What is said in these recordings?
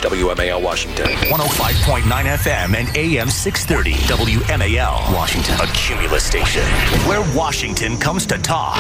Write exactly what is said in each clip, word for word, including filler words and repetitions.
W M A L Washington. one oh five point nine F M and A M six thirty. W M A L Washington. A Cumulus station where Washington comes to talk.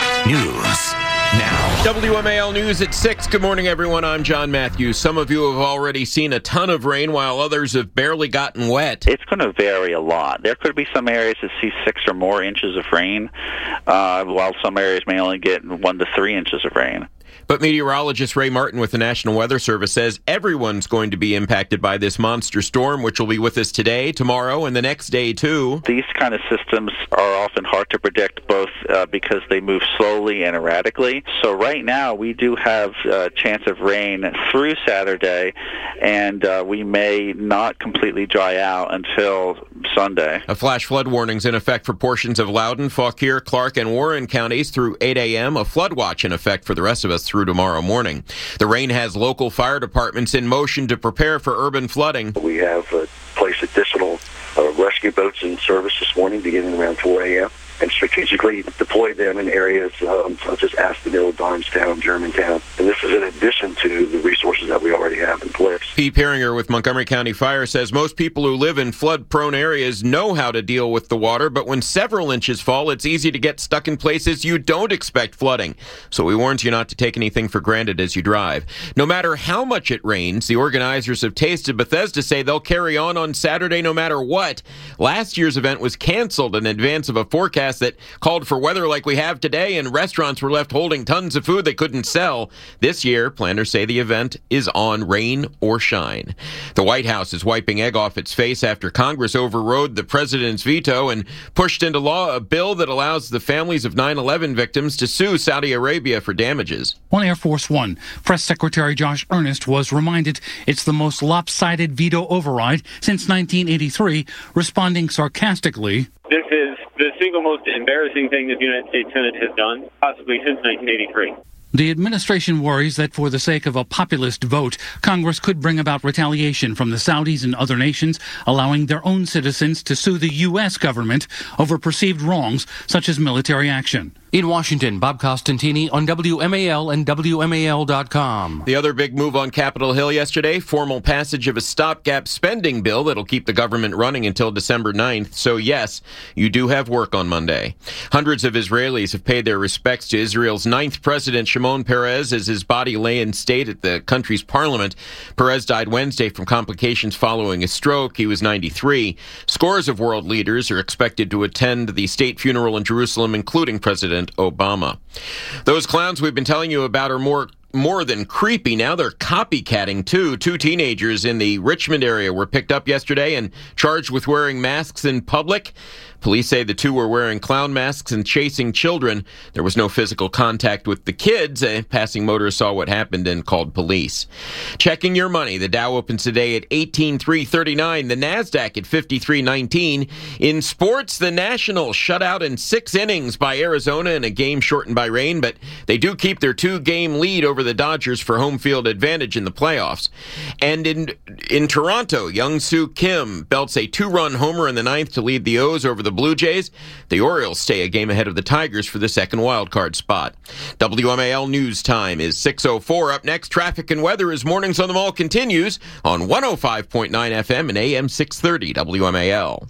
News now. W M A L News at six. Good morning, everyone. I'm John Matthews. Some of you have already seen a ton of rain, while others have barely gotten wet. It's going to vary a lot. There could be some areas that see six or more inches of rain, uh, while some areas may only get one to three inches of rain. But meteorologist Ray Martin with the National Weather Service says everyone's going to be impacted by this monster storm, which will be with us today, tomorrow, and the next day, too. These kind of systems are often hard to predict, both uh, because they move slowly and erratically. So right now, we do have a chance of rain through Saturday, and uh, we may not completely dry out until Sunday. A flash flood warning's in effect for portions of Loudoun, Fauquier, Clark, and Warren counties through eight a.m. A flood watch in effect for the rest of us through tomorrow morning. The rain has local fire departments in motion to prepare for urban flooding. We have uh, placed additional uh, rescue boats in service this morning beginning around four a.m. and strategically deployed them in areas um, such as Aspendale, Darnestown, Germantown. And this is in addition to the resources that we already have in place. Pete Peringer with Montgomery County Fire says most people who live in flood-prone areas know how to deal with the water, but when several inches fall, it's easy to get stuck in places you don't expect flooding. So he warns you not to take anything for granted as you drive. No matter how much it rains, the organizers of Taste of Bethesda say they'll carry on on Saturday no matter what. Last year's event was canceled in advance of a forecast that called for weather like we have today, and restaurants were left holding tons of food they couldn't sell. This year, planners say the event is on rain or shine. The White House is wiping egg off its face after Congress overrode the president's veto and pushed into law a bill that allows the families of nine eleven victims to sue Saudi Arabia for damages. On Air Force One, Press Secretary Josh Earnest was reminded it's the most lopsided veto override since nineteen eighty-three, responding sarcastically, "This is the single most embarrassing thing that the United States Senate has done, possibly since nineteen eighty-three. The administration worries that for the sake of a populist vote, Congress could bring about retaliation from the Saudis and other nations, allowing their own citizens to sue the U S government over perceived wrongs, such as military action. In Washington, Bob Costantini on W M A L and W M A L dot com. The other big move on Capitol Hill yesterday, formal passage of a stopgap spending bill that'll keep the government running until December ninth. So yes, you do have work on Monday. Hundreds of Israelis have paid their respects to Israel's ninth president, Shimon Peres, as his body lay in state at the country's parliament. Peres died Wednesday from complications following a stroke. He was ninety-three. Scores of world leaders are expected to attend the state funeral in Jerusalem, including President Obama. Those clowns we've been telling you about are more more than creepy. Now they're copycatting, too. Two teenagers in the Richmond area were picked up yesterday and charged with wearing masks in public. Police say the two were wearing clown masks and chasing children. There was no physical contact with the kids. A passing motorist saw what happened and called police. Checking your money. The Dow opens today at eighteen three thirty-nine. The Nasdaq at fifty-three nineteen. In sports, the Nationals shut out in six innings by Arizona in a game shortened by rain, but they do keep their two-game lead over the Dodgers for home field advantage in the playoffs. And in in Toronto, Young-Soo Kim belts a two-run homer in the ninth to lead the O's over the Blue Jays. The Orioles stay a game ahead of the Tigers for the second wildcard spot. W M A L News Time is six oh four. Up next, traffic and weather as Mornings on the Mall continues on one oh five point nine F M and A M six thirty W M A L.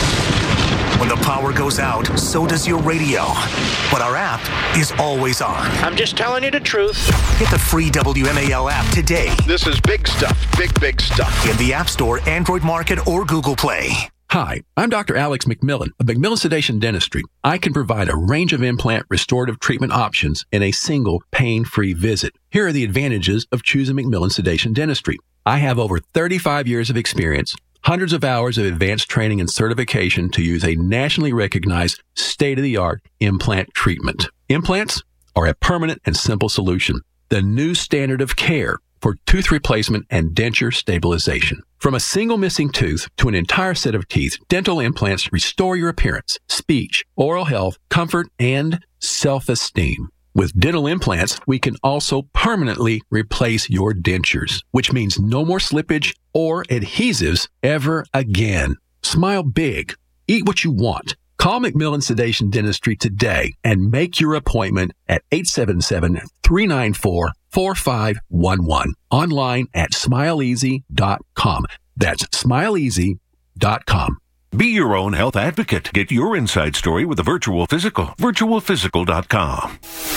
When the power goes out, so does your radio. But our app is always on. I'm just telling you the truth. Get the free W M A L app today. This is big stuff, big, big stuff. In the App Store, Android Market, or Google Play. Hi, I'm Doctor Alex McMillan of McMillan Sedation Dentistry. I can provide a range of implant restorative treatment options in a single pain-free visit. Here are the advantages of choosing McMillan Sedation Dentistry. I have over thirty-five years of experience, hundreds of hours of advanced training and certification to use a nationally recognized state-of-the-art implant treatment. Implants are a permanent and simple solution, the new standard of care for tooth replacement and denture stabilization. From a single missing tooth to an entire set of teeth, dental implants restore your appearance, speech, oral health, comfort, and self-esteem. With dental implants, we can also permanently replace your dentures, which means no more slippage or adhesives ever again. Smile big. Eat what you want. Call McMillan Sedation Dentistry today and make your appointment at eight seven seven, three nine four, four five one one. Online at smile easy dot com. That's smile easy dot com. Be your own health advocate. Get your inside story with a virtual physical. virtual physical dot com.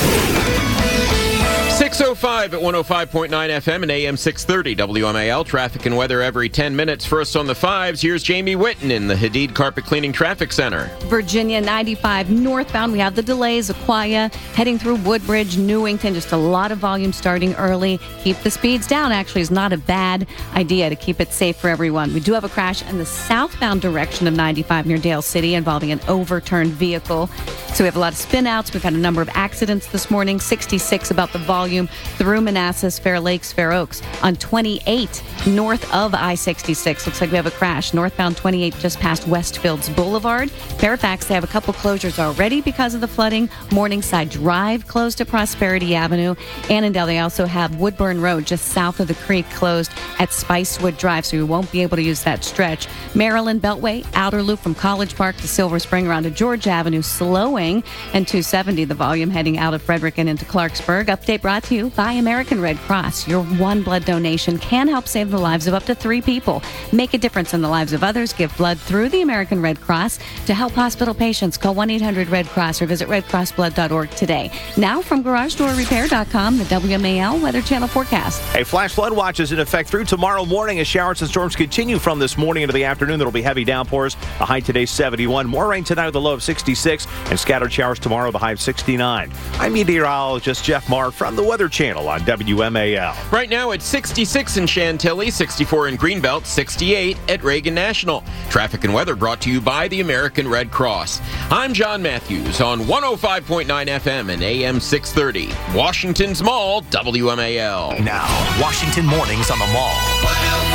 six oh five at one oh five point nine F M and A M six thirty W M A L. Traffic and weather every ten minutes. First on the fives, here's Jamie Whitten in the Hadid Carpet Cleaning Traffic Center. Virginia ninety-five northbound. We have the delays. Aquia heading through Woodbridge, Newington. Just a lot of volume starting early. Keep the speeds down. Actually, is not a bad idea to keep it safe for everyone. We do have a crash in the southbound direction of ninety-five near Dale City involving an overturned vehicle. So we have a lot of spin outs. We've had a number of accidents this morning. sixty-six about the volume through Manassas, Fair Lakes, Fair Oaks. On twenty-eight north of I sixty-six. Looks like we have a crash. Northbound twenty-eight just past Westfields Boulevard. Fairfax, they have a couple closures already because of the flooding. Morningside Drive closed to Prosperity Avenue. Annandale, they also have Woodburn Road just south of the creek closed at Spicewood Drive, so you won't be able to use that stretch. Maryland Beltway, outer loop from College Park to Silver Spring around to George Avenue, slowing. And two seventy, the volume heading out of Frederick and into Clarksburg. Update brought to you by American Red Cross. Your one blood donation can help save the lives of up to three people. Make a difference in the lives of others. Give blood through the American Red Cross. To help hospital patients, call one eight hundred red cross or visit red cross blood dot org today. Now from garage door repair dot com, the W M A L Weather Channel forecast. A flash flood watch is in effect through tomorrow morning as showers and storms continue from this morning into the afternoon. There will be heavy downpours. The high today seventy-one. More rain tonight with a low of sixty-six and scattered showers tomorrow, the high of sixty-nine. I'm meteorologist Jeff Marr from the Weather Channel on W M A L. Right now it's sixty-six in Chantilly, sixty-four in Greenbelt, sixty-eight at Reagan National. Traffic and weather brought to you by the American Red Cross. I'm John Matthews on one oh five point nine F M and A M six thirty. Washington's Mall, W M A L. Now, Washington Mornings on the Mall. one oh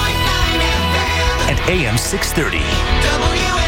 five point nine F M and A M six thirty. W M A L.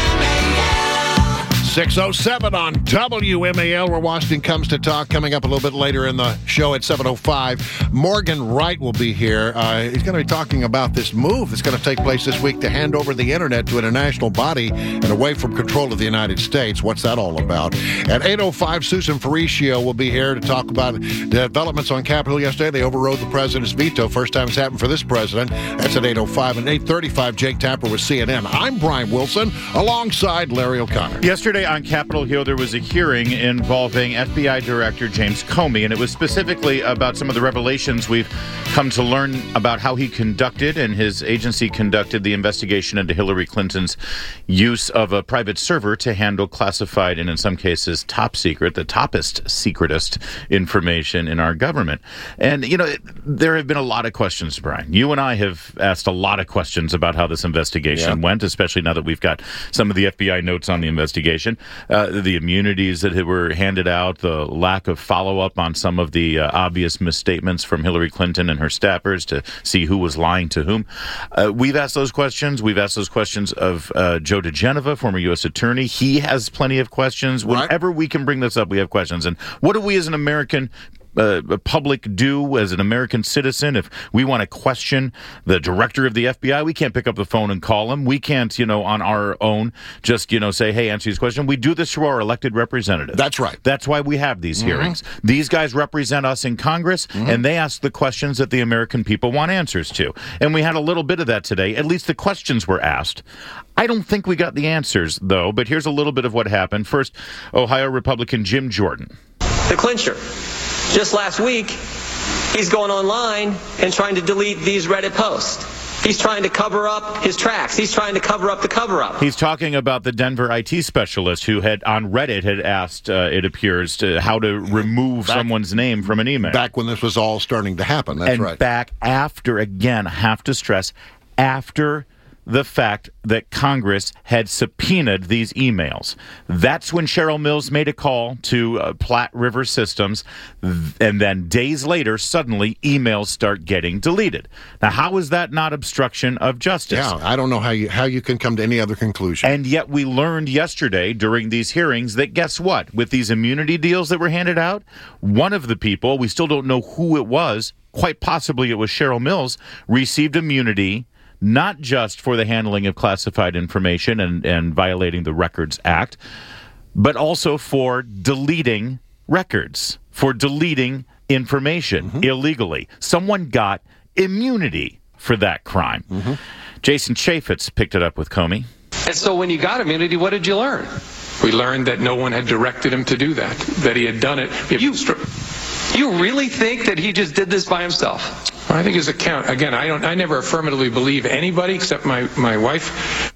six oh seven on W M A L, where Washington comes to talk. Coming up a little bit later in the show at seven oh five, Morgan Wright will be here. Uh, he's going to be talking about this move that's going to take place this week to hand over the internet to an international body and away from control of the United States. What's that all about? At eight oh five, Susan Faricio will be here to talk about the developments on Capitol yesterday. They overrode the president's veto. First time it's happened for this president. That's at eight oh five. And eight thirty-five, Jake Tapper with C N N. I'm Brian Wilson, alongside Larry O'Connor. Yesterday on Capitol Hill, there was a hearing involving F B I Director James Comey, and it was specifically about some of the revelations we've come to learn about how he conducted and his agency conducted the investigation into Hillary Clinton's use of a private server to handle classified and in some cases top secret, the toppest secretest information in our government. And, you know, there have been a lot of questions, Brian. You and I have asked a lot of questions about how this investigation yeah. went, especially now that we've got some of the F B I notes on the investigation. Uh, the immunities that were handed out, the lack of follow-up on some of the uh, obvious misstatements from Hillary Clinton and her staffers to see who was lying to whom. Uh, we've asked those questions. We've asked those questions of uh, Joe DeGenova, former U S attorney. He has plenty of questions. Right. Whenever we can bring this up, we have questions. And what do we as an American Uh, public do as an American citizen? If we want to question the director of the F B I, we can't pick up the phone and call him. We can't, you know, on our own just, you know, say, hey, answer this question. We do this through our elected representatives. That's right. That's why we have these mm-hmm. hearings. These guys represent us in Congress, mm-hmm. and they ask the questions that the American people want answers to. And we had a little bit of that today. At least the questions were asked. I don't think we got the answers, though, but here's a little bit of what happened. First, Ohio Republican Jim Jordan. The clincher. Just last week, he's going online and trying to delete these Reddit posts. He's trying to cover up his tracks. He's trying to cover up the cover-up. He's talking about the Denver I T specialist who had, on Reddit, had asked, uh, it appears, to how to remove back, someone's name from an email. Back when this was all starting to happen, that's and right. And back after, again, I have to stress, after the fact that Congress had subpoenaed these emails. That's when Cheryl Mills made a call to uh, Platte River Systems, and then days later, suddenly, emails start getting deleted. Now, how is that not obstruction of justice? Yeah, I don't know how you how you can come to any other conclusion. And yet we learned yesterday during these hearings that guess what? With these immunity deals that were handed out, one of the people, we still don't know who it was, quite possibly it was Cheryl Mills, received immunity not just for the handling of classified information and, and violating the Records Act, but also for deleting records, for deleting information mm-hmm. illegally. Someone got immunity for that crime. Mm-hmm. Jason Chaffetz picked it up with Comey. And so when you got immunity, what did you learn? We learned that no one had directed him to do that, that he had done it. You, you really think that he just did this by himself? I think his account, again, I don't. I never affirmatively believe anybody except my, my wife.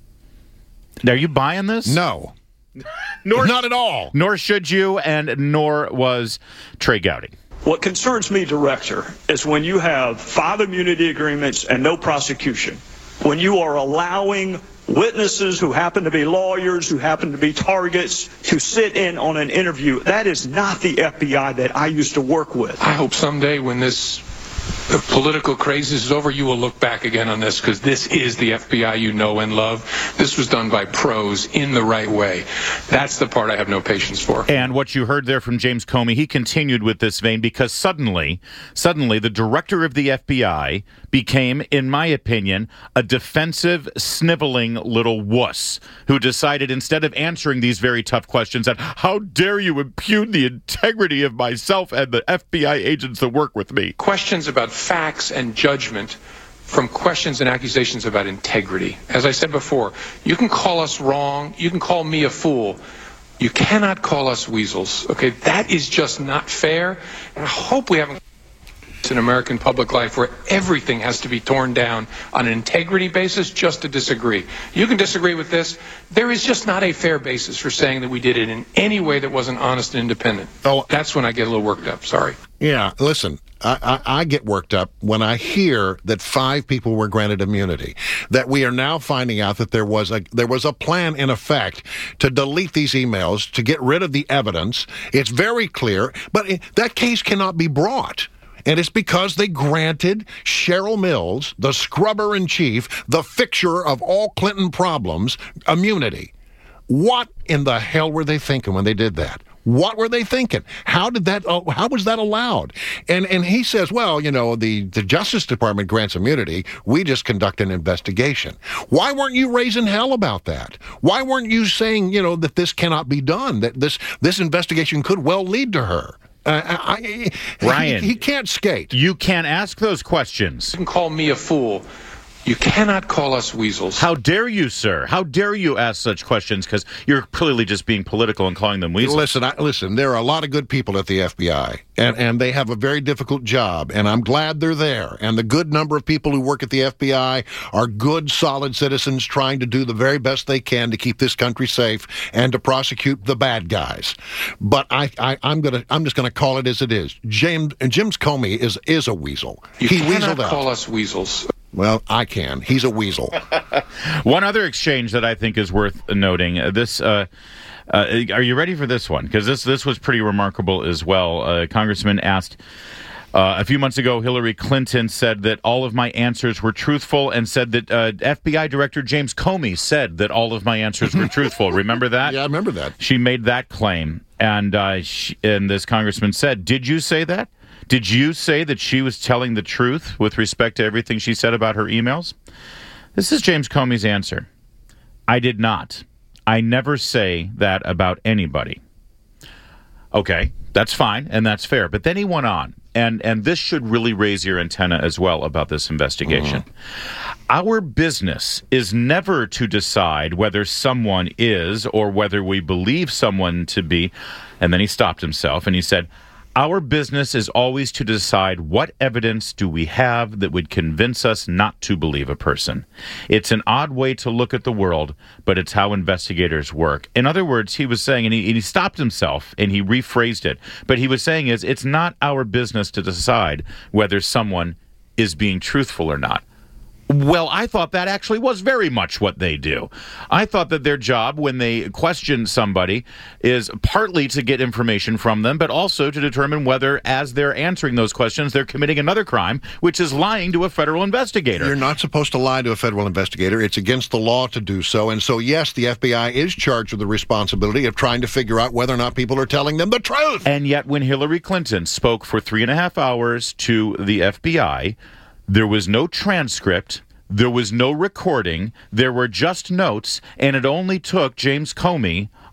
Are you buying this? No. nor, Not at all. Nor should you, and nor was Trey Gowdy. What concerns me, Director, is when you have five immunity agreements and no prosecution, when you are allowing witnesses who happen to be lawyers, who happen to be targets, to sit in on an interview. That is not the F B I that I used to work with. I hope someday when this the political craze is over, you will look back again on this, because this is the F B I you know and love. This was done by pros in the right way. That's the part I have no patience for. And what you heard there from James Comey, he continued with this vein because suddenly, suddenly the director of the F B I became, in my opinion, a defensive, sniveling little wuss who decided, instead of answering these very tough questions, that how dare you impugn the integrity of myself and the F B I agents that work with me. Questions about facts and judgment from questions and accusations about integrity. As I said before, you can call us wrong, you can call me a fool. You cannot call us weasels. Okay, that is just not fair. And I hope we haven't in American public life where everything has to be torn down on an integrity basis just to disagree. You can disagree with this. There is just not a fair basis for saying that we did it in any way that wasn't honest and independent. Oh, that's when I get a little worked up. Sorry. Yeah, listen, I, I, I get worked up when I hear that five people were granted immunity, that we are now finding out that there was a there was a plan in effect to delete these emails, to get rid of the evidence. It's very clear, but it, that case cannot be brought. And it's because they granted Cheryl Mills, the scrubber-in-chief, the fixer of all Clinton problems, immunity. What in the hell were they thinking when they did that? What were they thinking? How did that? Uh, how was that allowed? And and he says, well, you know, the, the Justice Department grants immunity. We just conduct an investigation. Why weren't you raising hell about that? Why weren't you saying, you know, that this cannot be done? That this this investigation could well lead to her. Uh, I, I, Ryan, he, he can't skate. You can't ask those questions. You can call me a fool. You cannot call us weasels. How dare you, sir? How dare you ask such questions? Because you're clearly just being political and calling them weasels. Listen, I, listen. There are a lot of good people at the F B I, and, and they have a very difficult job, and I'm glad they're there. And the good number of people who work at the F B I are good, solid citizens trying to do the very best they can to keep this country safe and to prosecute the bad guys. But I, I, I'm gonna, I'm just gonna call it as it is. James, James Comey is is a weasel. You he cannot weaseled out. call us weasels. Well, I can. He's a weasel. One other exchange that I think is worth noting. Uh, this, uh, uh, are you ready for this one? Because this this was pretty remarkable as well. Uh, Congressman asked uh, a few months ago, Hillary Clinton said that all of my answers were truthful, and said that uh, F B I Director James Comey said that all of my answers were truthful. Remember that? Yeah, I remember that. She made that claim, and uh, she, and this congressman said, "Did you say that? Did you say that she was telling the truth with respect to everything she said about her emails?" This is James Comey's answer. "I did not. I never say that about anybody." Okay, that's fine, and that's fair. But then he went on, and, and this should really raise your antenna as well about this investigation. Uh-huh. Our business is never to decide whether someone is or whether we believe someone to be. And then he stopped himself, and he said, "Our business is always to decide what evidence do we have that would convince us not to believe a person. It's an odd way to look at the world, but it's how investigators work." In other words, he was saying, and he, and he stopped himself, and he rephrased it, but he was saying is, it's not our business to decide whether someone is being truthful or not. Well, I thought that actually was very much what they do. I thought that their job when they question somebody is partly to get information from them, but also to determine whether, as they're answering those questions, they're committing another crime, which is lying to a federal investigator. You're not supposed to lie to a federal investigator. It's against the law to do so. And so, yes, the F B I is charged with the responsibility of trying to figure out whether or not people are telling them the truth. And yet, when Hillary Clinton spoke for three and a half hours to the F B I, there was no transcript, there was no recording, there were just notes, and it only took James Comey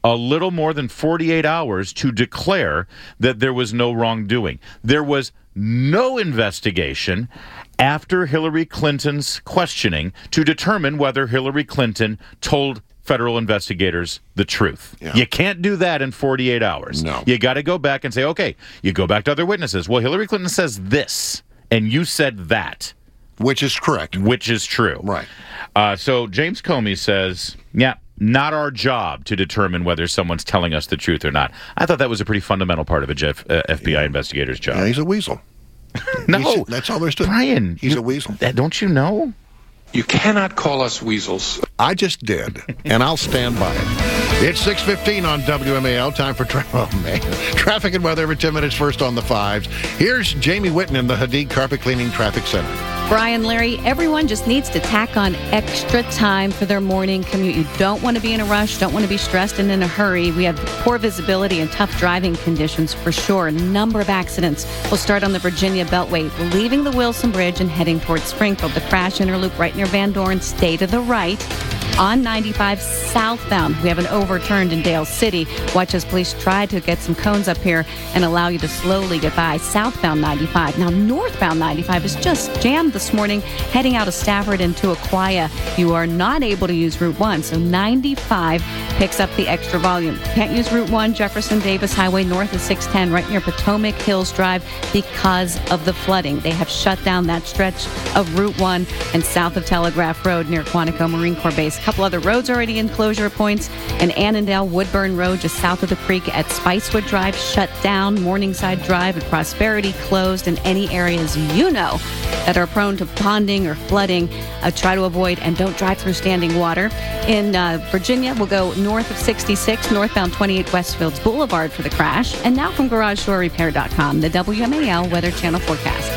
a little more than forty-eight hours to declare that there was no wrongdoing. There was no investigation after Hillary Clinton's questioning to determine whether Hillary Clinton told federal investigators the truth. Yeah. You can't do that in forty-eight hours. No. You got to go back and say, okay, you go back to other witnesses. Well, Hillary Clinton says this, and you said that. Which is correct. Which is true. Right. Uh, so James Comey says, yeah, not our job to determine whether someone's telling us the truth or not. I thought that was a pretty fundamental part of a Jeff, uh, F B I yeah. investigator's job. Yeah, he's a weasel. No. He's, that's all there's to it. Brian. He's you, a weasel. Don't you know? You cannot call us weasels. I just did, and I'll stand by it. It's six fifteen on W M A L. Time for tra- oh, man. traffic and weather every ten minutes, first on the fives. Here's Jamie Whitten in the Hadid Carpet Cleaning Traffic Center. Brian, Larry, everyone just needs to tack on extra time for their morning commute. You don't want to be in a rush, don't want to be stressed and in a hurry. We have poor visibility and tough driving conditions for sure. A number of accidents. We'll start on the Virginia Beltway, leaving the Wilson Bridge and heading towards Springfield. The crash interloop right near Van Dorn. Stay to the right. On ninety-five southbound, we have an overturned in Dale City. Watch as police try to get some cones up here and allow you to slowly get by southbound ninety-five. Now, northbound ninety-five is just jammed this morning, heading out of Stafford into Aquia. You are not able to use Route one, so ninety-five picks up the extra volume. Can't use Route one, Jefferson Davis Highway north of six ten, right near Potomac Hills Drive because of the flooding. They have shut down that stretch of Route one and south of Telegraph Road near Quantico Marine Corps Base. A couple other roads already in closure points. And Annandale Woodburn Road just south of the creek at Spicewood Drive shut down. Morningside Drive and Prosperity closed. In any areas you know that are prone to ponding or flooding, uh, try to avoid and don't drive through standing water. In uh, Virginia, we'll go north of sixty-six, northbound twenty-eight Westfields Boulevard for the crash. And now from Garage Door Repair dot com, the W M A L Weather Channel forecast.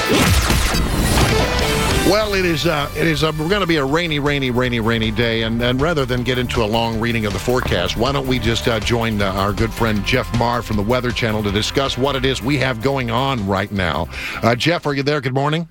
Well, it is. Uh, it is. Uh, we're going to be a rainy, rainy, rainy, rainy day, and, and rather than get into a long reading of the forecast, why don't we just uh, join uh, our good friend Jeff Marr from the Weather Channel to discuss what it is we have going on right now. Uh, Jeff, are you there? Good morning.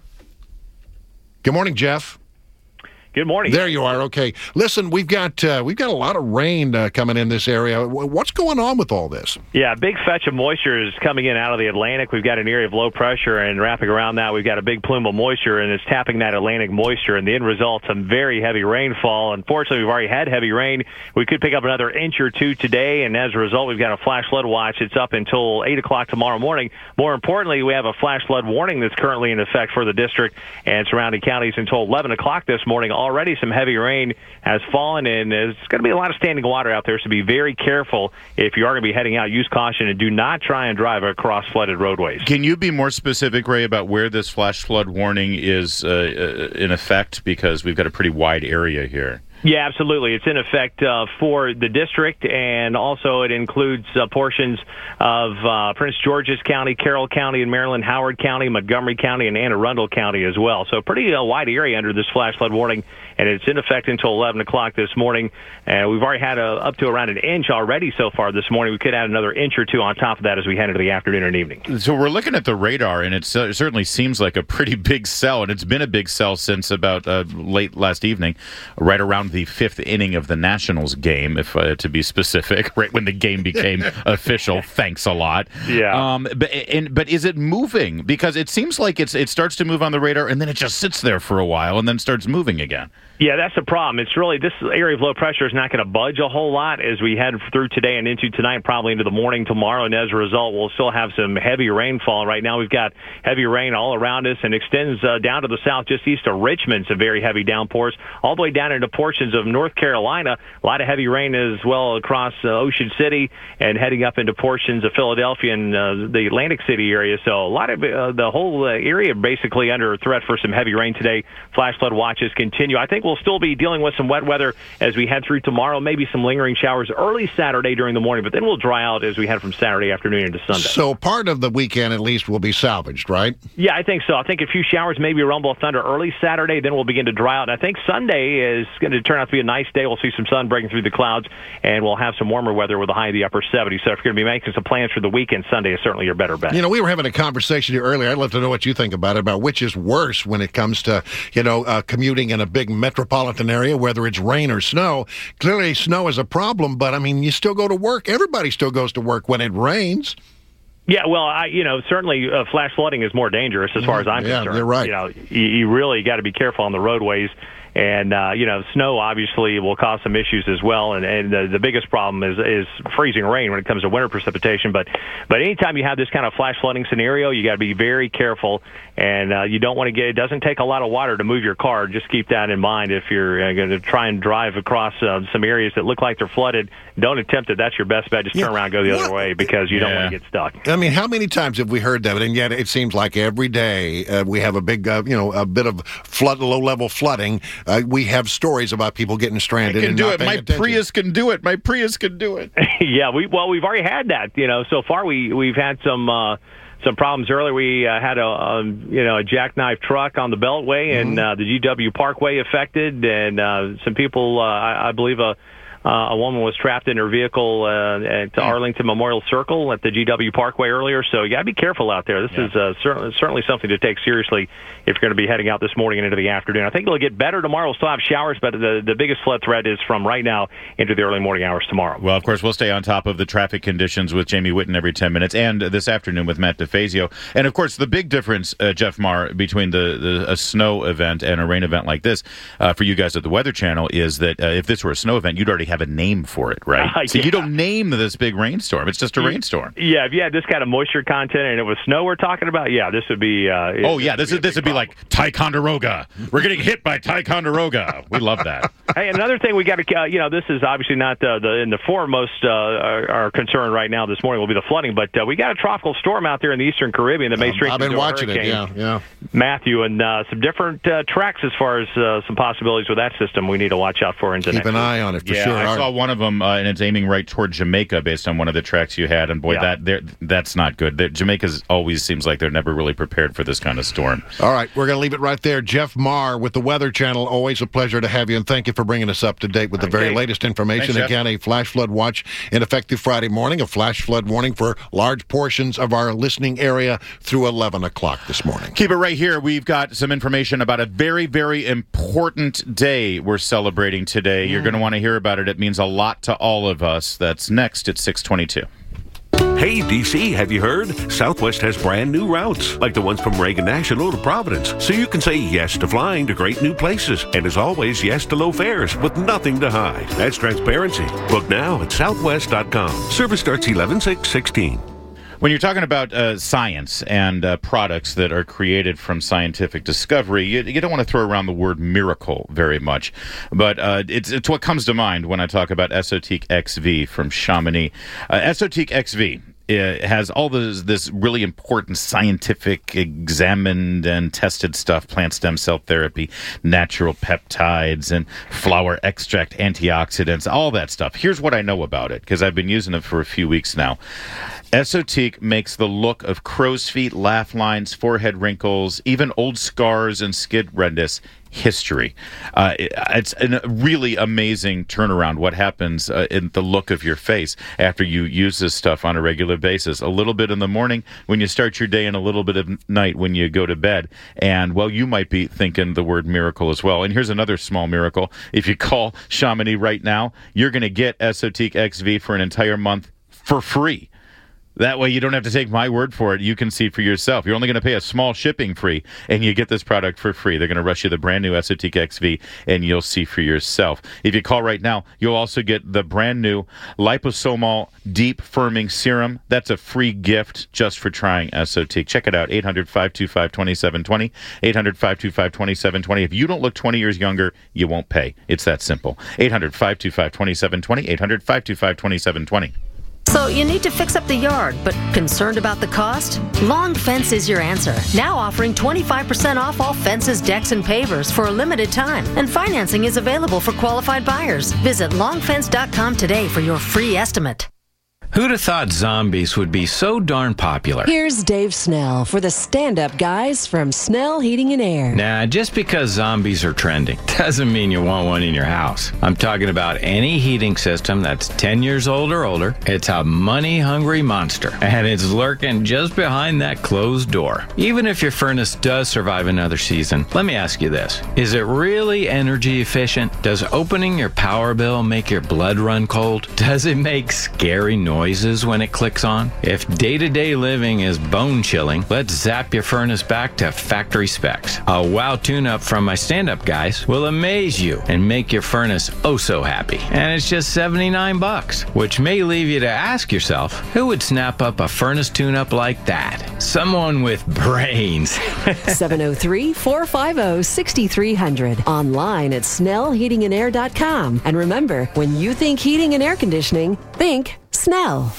Good morning, Jeff. Good morning. There you are. Okay. Listen, we've got uh, we've got a lot of rain uh, coming in this area. What's going on with all this? Yeah, big fetch of moisture is coming in out of the Atlantic. We've got an area of low pressure, and wrapping around that, we've got a big plume of moisture, and it's tapping that Atlantic moisture. And the end result, some very heavy rainfall. Unfortunately, we've already had heavy rain. We could pick up another inch or two today, and as a result, we've got a flash flood watch. It's up until eight o'clock tomorrow morning. More importantly, we have a flash flood warning that's currently in effect for the district and surrounding counties until eleven o'clock this morning. Already some heavy rain has fallen, and there's going to be a lot of standing water out there, so be very careful if you are going to be heading out. Use caution and do not try and drive across flooded roadways. Can you be more specific, Ray, about where this flash flood warning is uh, in effect? Because we've got a pretty wide area here. Yeah, absolutely. It's in effect uh, for the district, and also it includes uh, portions of uh, Prince George's County, Carroll County in Maryland, Howard County, Montgomery County, and Anne Arundel County as well. So pretty uh, wide area under this flash flood warning, and it's in effect until eleven o'clock this morning. And uh, we've already had a, up to around an inch already so far this morning. We could add another inch or two on top of that as we head into the afternoon and evening. So we're looking at the radar, and it's, uh, it certainly seems like a pretty big cell, and it's been a big cell since about uh, late last evening, right around the fifth inning of the Nationals game, if uh, to be specific, right when the game became official. Thanks a lot. Yeah. Um, but and, but is it moving? Because it seems like it's it starts to move on the radar, and then it just sits there for a while, and then starts moving again. Yeah, that's the problem. It's really, this area of low pressure is not going to budge a whole lot as we head through today and into tonight, probably into the morning tomorrow, and as a result, we'll still have some heavy rainfall. Right now, we've got heavy rain all around us and extends uh, down to the south, just east of Richmond, some very heavy downpours, all the way down into portions of North Carolina. A lot of heavy rain as well across uh, Ocean City and heading up into portions of Philadelphia and uh, the Atlantic City area. So a lot of uh, the whole uh, area basically under threat for some heavy rain today. Flash flood watches continue. I think we'll still be dealing with some wet weather as we head through tomorrow, maybe some lingering showers early Saturday during the morning, but then we'll dry out as we head from Saturday afternoon into Sunday. So part of the weekend at least will be salvaged, right? Yeah, I think so. I think a few showers, maybe a rumble of thunder early Saturday, then we'll begin to dry out. And I think Sunday is going to turn out to be a nice day. We'll see some sun breaking through the clouds, and we'll have some warmer weather with a high in the upper seventies. So if you're going to be making some plans for the weekend, Sunday is certainly your better bet. You know, we were having a conversation here earlier. I'd love to know what you think about it, about which is worse when it comes to, you know, uh, commuting in a big metropolitan area, whether it's rain or snow. Clearly, snow is a problem, but, I mean, you still go to work. Everybody still goes to work when it rains. Yeah, well, I, you know, certainly uh, flash flooding is more dangerous as far as I'm yeah, concerned. You're right. You know, you, you really got to be careful on the roadways. And, uh, you know, snow obviously will cause some issues as well. And, and the, the biggest problem is, is freezing rain when it comes to winter precipitation. But but anytime you have this kind of flash flooding scenario, you got to be very careful. And uh, you don't want to get, it doesn't take a lot of water to move your car. Just keep that in mind if you're uh, going to try and drive across uh, some areas that look like they're flooded. Don't attempt it. That's your best bet. Just turn yeah. around and go the what? other way because you yeah. don't want to get stuck. I mean, how many times have we heard that? And yet it seems like every day uh, we have a big, uh, you know, a bit of flood, low-level flooding. Uh, we have stories about people getting stranded. I can and do not it. paying My attention. Prius can do it. My Prius can do it. yeah, we well, we've already had that. You know, so far we we've had some uh, some problems earlier. We uh, had a, a you know a jackknife truck on the Beltway and Mm-hmm. uh, the G W Parkway affected, and uh, some people, uh, I, I believe, a. Uh, a woman was trapped in her vehicle uh, at Arlington Memorial Circle at the G W Parkway earlier, so you got to be careful out there. This yeah. is uh, certainly, certainly something to take seriously if you're going to be heading out this morning and into the afternoon. I think it'll get better tomorrow. We'll still have showers, but the, the biggest flood threat is from right now into the early morning hours tomorrow. Well, of course, we'll stay on top of the traffic conditions with Jamie Whitten every ten minutes, and this afternoon with Matt DeFazio. And, of course, the big difference, uh, Jeff Marr, between the, the a snow event and a rain event like this uh, for you guys at the Weather Channel is that uh, if this were a snow event, you'd already have a name for it. It, right? Uh, so yeah. you don't name this big rainstorm. It's just a rainstorm. Yeah, if you had this kind of moisture content and it was snow we're talking about, yeah, this would be... Uh, oh, yeah, this, is, this would be like Ticonderoga. We're getting hit by Ticonderoga. We love that. Hey, another thing we got to... Uh, you know, this is obviously not uh, the in the foremost uh, our, our concern right now this morning will be the flooding, but uh, we got a tropical storm out there in the Eastern Caribbean that may um, strengthen I've been into watching a hurricane. it, yeah, yeah. Matthew, and uh, some different uh, tracks as far as uh, some possibilities with that system we need to watch out for into Keep next an week. eye on it for yeah, sure. I saw one of them, uh, and it's aiming right toward Jamaica based on one of the tracks you had, and boy, Yeah. that that's not good. That, Jamaica's always seems like they're never really prepared for this kind of storm. All right, we're going to leave it right there. Jeff Marr with the Weather Channel. Always a pleasure to have you, and thank you for bringing us up to date with the very Okay. latest information. Thanks, Again, a flash flood watch in effect through Friday morning, a flash flood warning for large portions of our listening area through eleven o'clock this morning. Keep it right here. We've got some information about a very, very important day we're celebrating today. You're going to want to hear about it. It means a lot to all of us. That's next at six twenty-two. Hey, D C, have you heard? Southwest has brand new routes, like the ones from Reagan National to Providence. So you can say yes to flying to great new places. And as always, yes to low fares with nothing to hide. That's transparency. Book now at southwest dot com. Service starts eleven six sixteen. When you're talking about uh, science and uh, products that are created from scientific discovery, you, you don't want to throw around the word miracle very much. But uh, it's, it's what comes to mind when I talk about Esotique X V from Chamonix. Uh, Esotique X V It has all this, this really important scientific, examined and tested stuff, plant stem cell therapy, natural peptides, and flower extract antioxidants, all that stuff. Here's what I know about it, because I've been using it for a few weeks now. Esotique makes the look of crow's feet, laugh lines, forehead wrinkles, even old scars and skid redness history. Uh, it, it's a really amazing turnaround what happens uh, in the look of your face after you use this stuff on a regular basis. A little bit in the morning when you start your day and a little bit at night when you go to bed. And, well, you might be thinking the word miracle as well. And here's another small miracle. If you call Chamonix right now, you're going to get Esotique X V for an entire month for free. That way you don't have to take my word for it. You can see for yourself. You're only going to pay a small shipping fee, and you get this product for free. They're going to rush you the brand new Esotique X V, and you'll see for yourself. If you call right now, you'll also get the brand new Liposomal Deep Firming Serum. That's a free gift just for trying Esotique. Check it out, eight hundred, five two five, two seven two zero, eight hundred, five two five, two seven two zero. If you don't look twenty years younger, you won't pay. It's that simple. eight hundred, five two five, two seven two zero, eight hundred, five two five, two seven two zero. So you need to fix up the yard, but concerned about the cost? Long Fence is your answer. Now offering twenty-five percent off all fences, decks, and pavers for a limited time. And financing is available for qualified buyers. Visit long fence dot com today for your free estimate. Who'd have thought zombies would be so darn popular? Here's Dave Snell for the stand-up guys from Snell Heating and Air. Nah, just because zombies are trending doesn't mean you want one in your house. I'm talking about any heating system that's ten years old or older. It's a money-hungry monster, and it's lurking just behind that closed door. Even if your furnace does survive another season, let me ask you this. Is it really energy efficient? Does opening your power bill make your blood run cold? Does it make scary noises when it clicks on? If day-to-day living is bone-chilling, let's zap your furnace back to factory specs. A wow tune-up from my stand-up guys will amaze you and make your furnace oh so happy. And it's just seventy-nine bucks, which may leave you to ask yourself, who would snap up a furnace tune-up like that? Someone with brains. seven oh three, four five oh, six three hundred. Online at snell heating and air dot com. And remember, when you think heating and air conditioning, think Snell.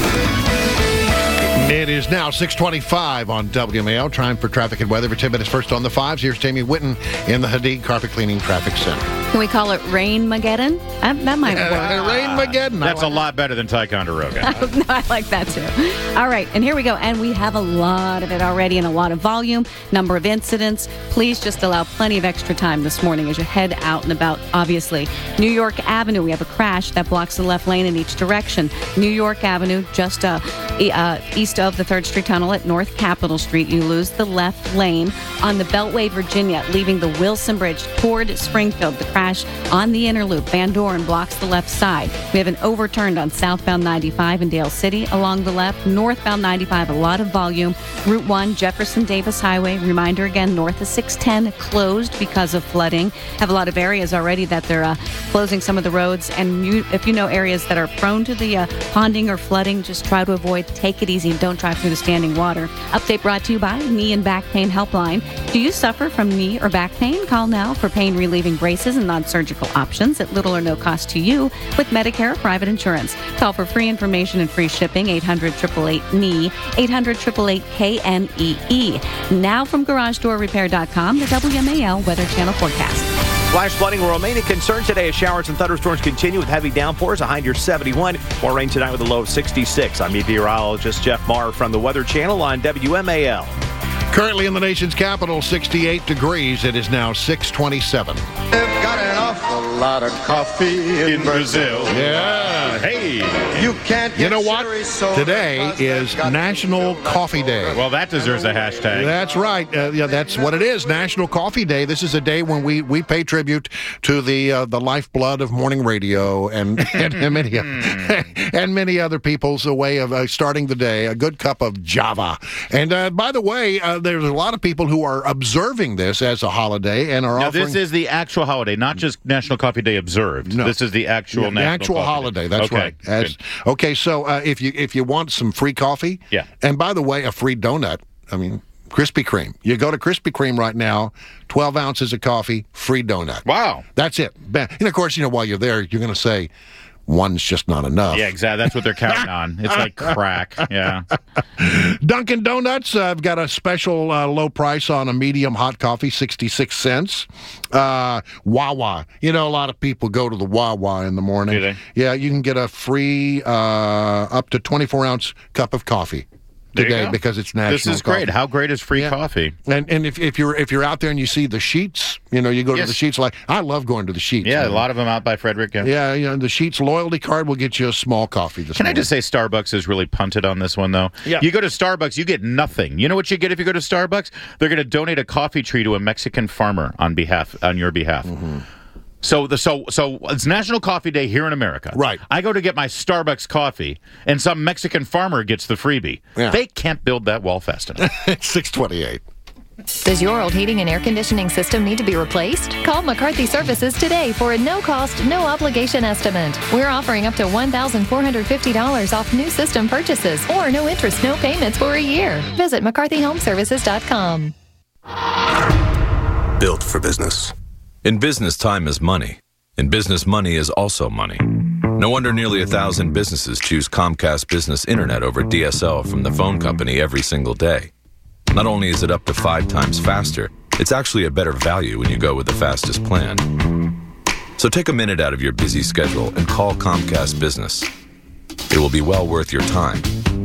It is now six twenty-five on W M A L. Time for traffic and weather for ten minutes. First on the fives, here's Tammy Whitten in the Hadid Carpet Cleaning Traffic Center. Can we call it Rain-mageddon? That, that might work. Uh, Rain-mageddon. That's like a lot better than Ticonderoga. No, I like that too. All right, and here we go. And we have a lot of it already and a lot of volume, number of incidents. Please just allow plenty of extra time this morning as you head out and about, obviously. New York Avenue, we have a crash that blocks the left lane in each direction. New York Avenue, just uh, e- uh, east of the third Street Tunnel at North Capitol Street. You lose the left lane. On the Beltway, Virginia, leaving the Wilson Bridge toward Springfield. The crash on the inner loop. Van Doren blocks the left side. We have an overturned on southbound ninety-five in Dale City along the left. Northbound ninety-five, a lot of volume. Route one, Jefferson Davis Highway. Reminder again, north of six ten closed because of flooding. Have a lot of areas already that they're uh, closing some of the roads. And you, if you know areas that are prone to the uh, ponding or flooding, just try to avoid. Take it easy and don't drive through the standing water. Update brought to you by Knee and Back Pain Helpline. Do you suffer from knee or back pain? Call now for pain relieving braces and non-surgical options at little or no cost to you with Medicare or private insurance. Call for free information and free shipping. eight hundred, eight eight eight, K N E E. eight hundred, eight eight eight, K N E E. Now from garage door repair dot com, the W M A L Weather Channel forecast. Flash flooding will remain a concern today as showers and thunderstorms continue with heavy downpours. A high near seventy-one. More rain tonight with a low of sixty-six. I'm meteorologist Jeff Marr from the Weather Channel on W M A L. Currently in the nation's capital, sixty-eight degrees. It is now six twenty-seven. They've got an awful lot of coffee in, in Brazil. Yeah. Hey. You can't You know what? Today is National Coffee Day. Well, that deserves a hashtag. That's right. Uh, yeah, that's what it is. National Coffee Day. This is a day when we, we pay tribute to the uh, the lifeblood of morning radio and and, and many and many other people's way of uh, starting the day. A good cup of Java. And uh, by the way, uh, there's a lot of people who are observing this as a holiday and are now, offering. This is the actual holiday, not just National Coffee Day observed. No. This is the actual yeah, national the actual coffee holiday. Day. That's okay. right. As, okay, so uh, if you if you want some free coffee, yeah. And by the way, a free donut. I mean, Krispy Kreme. You go to Krispy Kreme right now, twelve ounces of coffee, free donut. Wow, that's it. And of course, you know, while you're there, you're going to say, one's just not enough. Yeah, exactly. That's what they're counting on. It's like crack. Yeah. Dunkin' Donuts, uh, I've got a special uh, low price on a medium hot coffee, sixty-six cents. Uh, Wawa. You know, a lot of people go to the Wawa in the morning. Do they? Yeah, you can get a free uh, up to twenty-four ounce cup of coffee today because it's national. This is great. coffee. How great is free Yeah. coffee? And and if, if you're if you're out there and you see the Sheets, you know, you go Yes. to the Sheets. Like I love going to the Sheets. Yeah, man. a lot of them out by Frederick. Yeah. Yeah, you know, the Sheets loyalty card will get you a small coffee this Can I morning. just say Starbucks is really punted on this one, though? Yeah. You go to Starbucks, you get nothing. You know what you get if you go to Starbucks? They're going to donate a coffee tree to a Mexican farmer on behalf on your behalf. Mm-hmm. So the so so it's National Coffee Day here in America. Right. I go to get my Starbucks coffee, and some Mexican farmer gets the freebie. Yeah. They can't build that wall fast enough. six twenty-eight. Does your old heating and air conditioning system need to be replaced? Call McCarthy Services today for a no-cost, no-obligation estimate. We're offering up to one thousand four hundred fifty dollars off new system purchases or no interest, no payments for a year. Visit McCarthy Home Services dot com. Built for business. In business, time is money. In business, money is also money. No wonder nearly a thousand businesses choose Comcast Business Internet over D S L from the phone company every single day. Not only is it up to five times faster, it's actually a better value when you go with the fastest plan. So take a minute out of your busy schedule and call Comcast Business. It will be well worth your time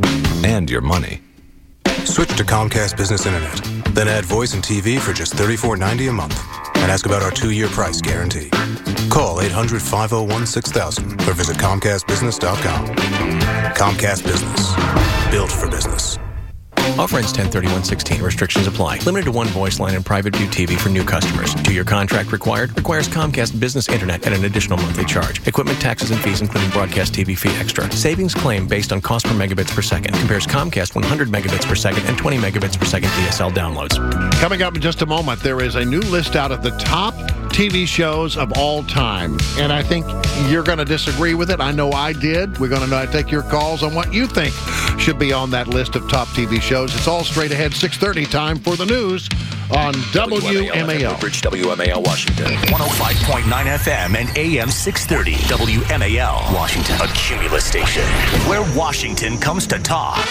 and your money. Switch to Comcast Business Internet. Then add voice and T V for just thirty-four ninety a month. And ask about our two-year price guarantee. Call eight hundred, five oh one, six thousand or visit Comcast Business dot com. Comcast Business. Built for business. Offer ends ten thirty-one sixteen. Restrictions apply. Limited to one voice line and private view T V for new customers. Two-year contract required. Requires Comcast Business Internet at an additional monthly charge. Equipment, taxes, and fees, including broadcast T V fee extra. Savings claim based on cost per megabits per second. Compares Comcast one hundred megabits per second and twenty megabits per second D S L downloads. Coming up in just a moment, there is a new list out of the top T V shows of all time. And I think you're going to disagree with it. I know I did. We're going to take your calls on what you think should be on that list of top T V shows. It's all straight ahead, six thirty, time for the news on W M A L. Bridge, W M A L, Washington. one oh five point nine F M and A M six thirty, W M A L, Washington. A Cumulus station, where Washington comes to talk.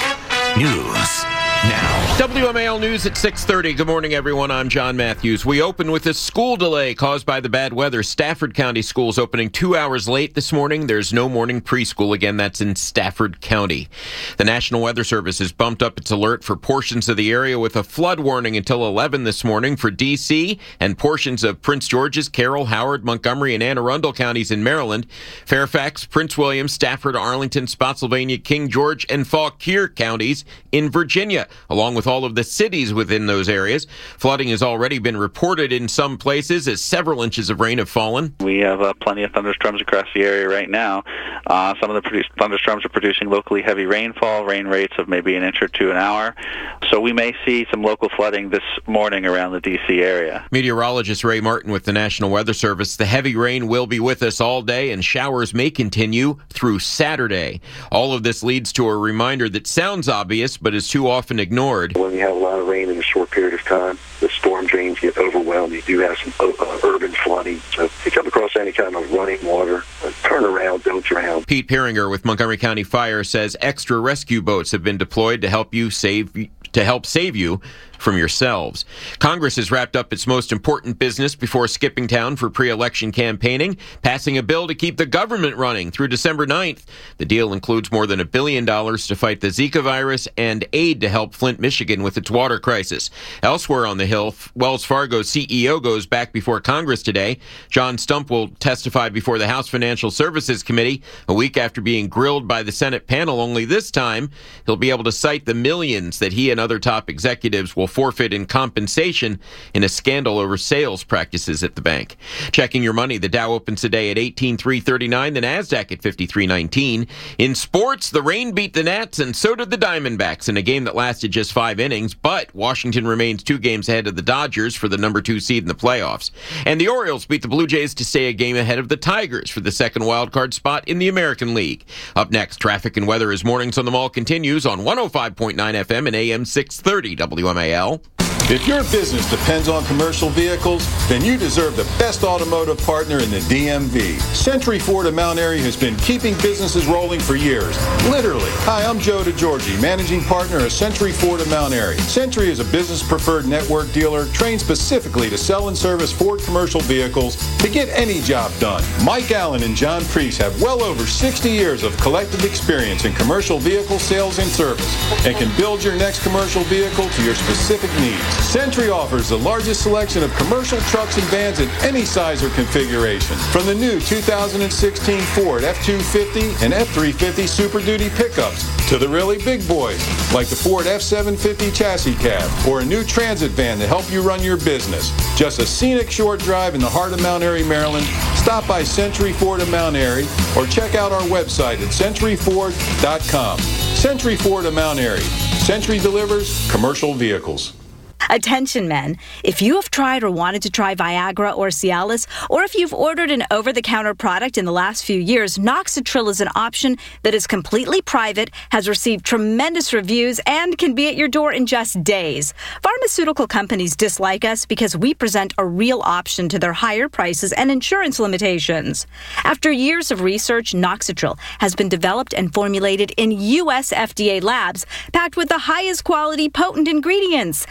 News now. W M A L News at six thirty. Good morning, everyone. I'm John Matthews. We open with a school delay caused by the bad weather. Stafford County schools opening two hours late this morning. There's no morning preschool. Again, that's in Stafford County. The National Weather Service has bumped up its alert for portions of the area with a flood warning until eleven this morning for D C and portions of Prince George's, Carroll, Howard, Montgomery, and Anne Arundel counties in Maryland, Fairfax, Prince William, Stafford, Arlington, Spotsylvania, King George, and Fauquier counties in Virginia, along with all of the cities within those areas. Flooding has already been reported in some places as several inches of rain have fallen. We have uh, plenty of thunderstorms across the area right now. Uh, some of the produce- thunderstorms are producing locally heavy rainfall, rain rates of maybe an inch or two an hour. So we may see some local flooding this morning around the D C area. Meteorologist Ray Martin with the National Weather Service. The heavy rain will be with us all day, and showers may continue through Saturday. All of this leads to a reminder that sounds obvious, but is too often ignored. When you have a lot of rain in a short period of time, the storm drains get overwhelmed. You do have some uh, urban flooding. So if you come across any kind of running water, uh, turn around, don't drown. Pete Peringer with Montgomery County Fire says extra rescue boats have been deployed to help you save to help save you from yourselves. Congress has wrapped up its most important business before skipping town for pre-election campaigning, passing a bill to keep the government running through December ninth. The deal includes more than a billion dollars to fight the Zika virus and aid to help Flint, Michigan with its water crisis. Elsewhere on the Hill, Wells Fargo C E O goes back before Congress today. John Stump will testify before the House Financial Services Committee a week after being grilled by the Senate panel, only this time he'll be able to cite the millions that he and other top executives will forfeit in compensation in a scandal over sales practices at the bank. Checking your money, the Dow opens today at eighteen three thirty-nine, the Nasdaq at fifty-three nineteen. In sports, the rain beat the Nats, and so did the Diamondbacks in a game that lasted just five innings, but Washington remains two games ahead of the Dodgers for the number two seed in the playoffs. And the Orioles beat the Blue Jays to stay a game ahead of the Tigers for the second wildcard spot in the American League. Up next, traffic and weather as Mornings on the Mall continues on one oh five point nine F M and A M six thirty W M A L. If your business depends on commercial vehicles, then you deserve the best automotive partner in the D M V. Century Ford of Mount Airy has been keeping businesses rolling for years. Literally. Hi, I'm Joe DeGiorgi, managing partner of Century Ford of Mount Airy. Century is a business-preferred network dealer trained specifically to sell and service Ford commercial vehicles to get any job done. Mike Allen and John Priest have well over sixty years of collective experience in commercial vehicle sales and service and can build your next commercial vehicle to your specific needs. Century offers the largest selection of commercial trucks and vans in any size or configuration. From the new two thousand sixteen Ford F two fifty and F three fifty Super Duty pickups to the really big boys like the Ford F seven fifty chassis cab or a new transit van to help you run your business. Just a scenic short drive in the heart of Mount Airy, Maryland. Stop by Century Ford of Mount Airy or check out our website at century ford dot com. Century Ford of Mount Airy. Century delivers commercial vehicles. Attention men, if you have tried or wanted to try Viagra or Cialis, or if you've ordered an over-the-counter product in the last few years, Noxitril is an option that is completely private, has received tremendous reviews, and can be at your door in just days. Pharmaceutical companies dislike us because we present a real option to their higher prices and insurance limitations. After years of research, Noxitril has been developed and formulated in U S F D A labs, packed with the highest quality potent ingredients. Noxitril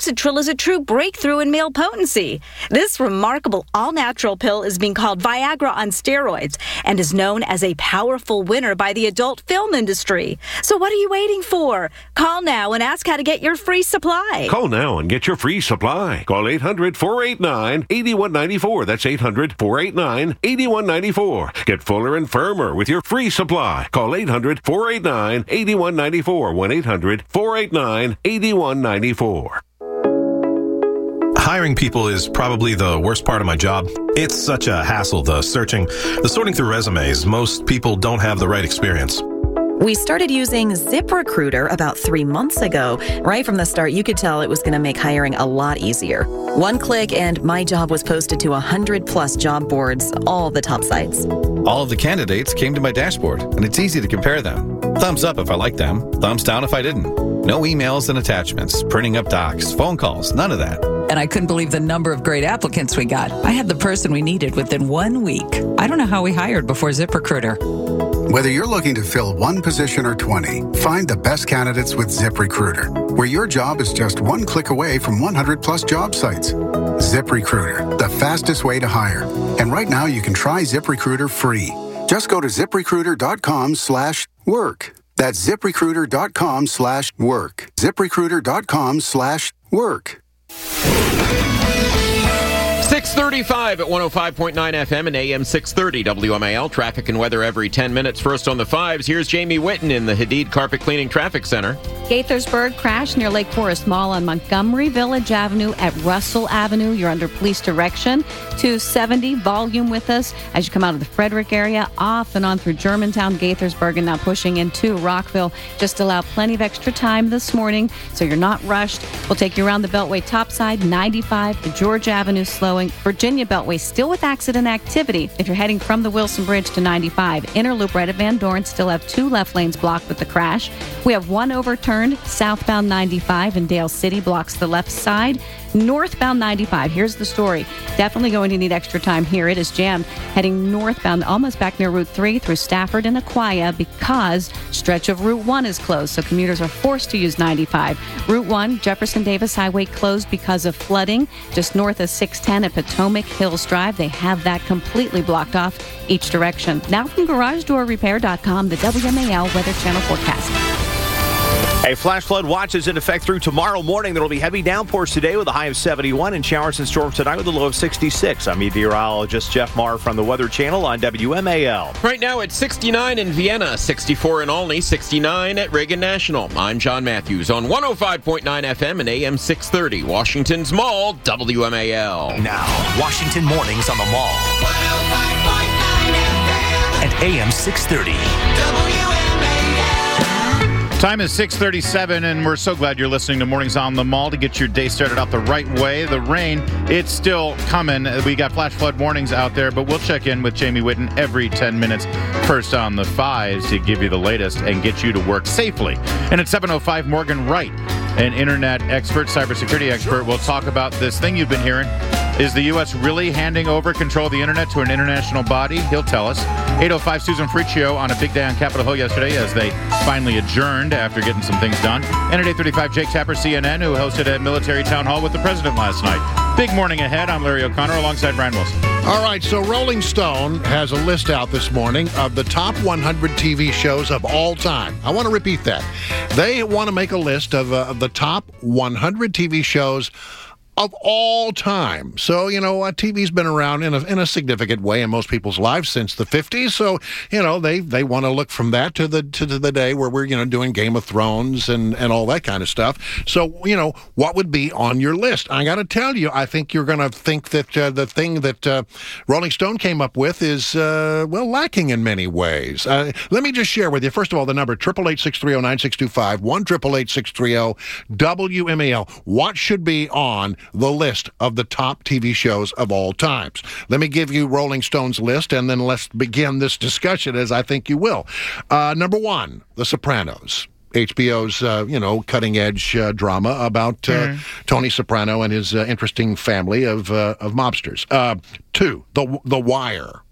Noxitril is a true breakthrough in male potency. This remarkable all-natural pill is being called Viagra on steroids and is known as a powerful winner by the adult film industry. So what are you waiting for? Call now and ask how to get your free supply. Call now and get your free supply. Call eight hundred, four eight nine, eight one nine four. That's eight hundred, four eight nine, eight one nine four. Get fuller and firmer with your free supply. Call eight hundred, four eight nine, eight one nine four. one eight hundred, four eight nine, eight one nine four. Hiring people is probably the worst part of my job. It's such a hassle, the searching, the sorting through resumes. Most people don't have the right experience. We started using ZipRecruiter about three months ago. Right from the start, you could tell it was going to make hiring a lot easier. One click and my job was posted to one hundred plus job boards, all the top sites. All of the candidates came to my dashboard, and it's easy to compare them. Thumbs up if I liked them, thumbs down if I didn't. No emails and attachments, printing up docs, phone calls, none of that. And I couldn't believe the number of great applicants we got. I had the person we needed within one week. I don't know how we hired before ZipRecruiter. Whether you're looking to fill one position or twenty, find the best candidates with ZipRecruiter, where your job is just one click away from one hundred plus job sites. ZipRecruiter, the fastest way to hire. And right now you can try ZipRecruiter free. Just go to ZipRecruiter.com slash work. That's ZipRecruiter.com slash work. ZipRecruiter.com slash work. six thirty-five at one oh five point nine F M and A M six thirty W M A L. Traffic and weather every ten minutes. First on the fives, here's Jamie Whitten in the Hadid Carpet Cleaning Traffic Center. Gaithersburg crash near Lake Forest Mall on Montgomery Village Avenue at Russell Avenue. You're under police direction. two seventy, volume with us as you come out of the Frederick area, off and on through Germantown, Gaithersburg, and now pushing into Rockville. Just allow plenty of extra time this morning, so you're not rushed. We'll take you around the Beltway topside, ninety-five, the George Avenue slowing. Virginia Beltway still with accident activity. If you're heading from the Wilson Bridge to ninety-five, inner loop right at Van Dorn still have two left lanes blocked with the crash. We have one overturned. Southbound ninety-five in Dale City blocks the left side. Northbound ninety-five, here's the story. Definitely going to need extra time here. It is jammed heading northbound almost back near Route three through Stafford and Aquia because stretch of Route one is closed, so commuters are forced to use ninety-five. Route one, Jefferson Davis Highway closed because of flooding. Just north of six ten at Potomac Hills Drive, they have that completely blocked off each direction. Now from garage door repair dot com, the W M A L Weather Channel forecast. A flash flood watch is in effect through tomorrow morning. There will be heavy downpours today with a high of seventy-one and showers and storms tonight with a low of sixty-six. I'm meteorologist Jeff Marr from the Weather Channel on W M A L. Right now it's sixty-nine in Vienna, sixty-four in Olney, sixty-nine at Reagan National. I'm John Matthews on one oh five point nine F M and A M six thirty. Washington's Mall, W M A L. Now, Washington Mornings on the Mall. one oh five point nine F M and A M six thirty. W M A L. Time is six thirty-seven, and we're so glad you're listening to Mornings on the Mall to get your day started out the right way. The rain, it's still coming. We got flash flood warnings out there, but we'll check in with Jamie Whitten every ten minutes. First on the fives to give you the latest and get you to work safely. And at seven oh five, Morgan Wright, an internet expert, cybersecurity expert, will talk about this thing you've been hearing. Is the U S really handing over control of the internet to an international body? He'll tell us. eight oh five, Susan Friccio on a big day on Capitol Hill yesterday as they finally adjourned after getting some things done. And at eight thirty-five, Jake Tapper, C N N, who hosted a military town hall with the president last night. Big morning ahead. I'm Larry O'Connor alongside Brian Wilson. All right, so Rolling Stone has a list out this morning of the top one hundred T V shows of all time. I want to repeat that. They want to make a list of, uh, of the top one hundred T V shows of all time. So, you know, uh, T V's been around in a, in a significant way in most people's lives since the fifties. So, you know, they, they want to look from that to the to the day where we're, you know, doing Game of Thrones and, and all that kind of stuff. So, you know, what would be on your list? I got to tell you, I think you're going to think that uh, the thing that uh, Rolling Stone came up with is, uh, well, lacking in many ways. Uh, let me just share with you, first of all, the number, eight eight eight, six three zero, nine six two five, one eight eight eight, six three zero, W M A L. What should be on the list of the top T V shows of all times? Let me give you Rolling Stone's list, and then let's begin this discussion, as I think you will. Uh, number one, The Sopranos. H B O's, uh, you know, cutting-edge uh, drama about uh, mm. Tony Soprano and his uh, interesting family of uh, of mobsters. Uh, two, The The Wire.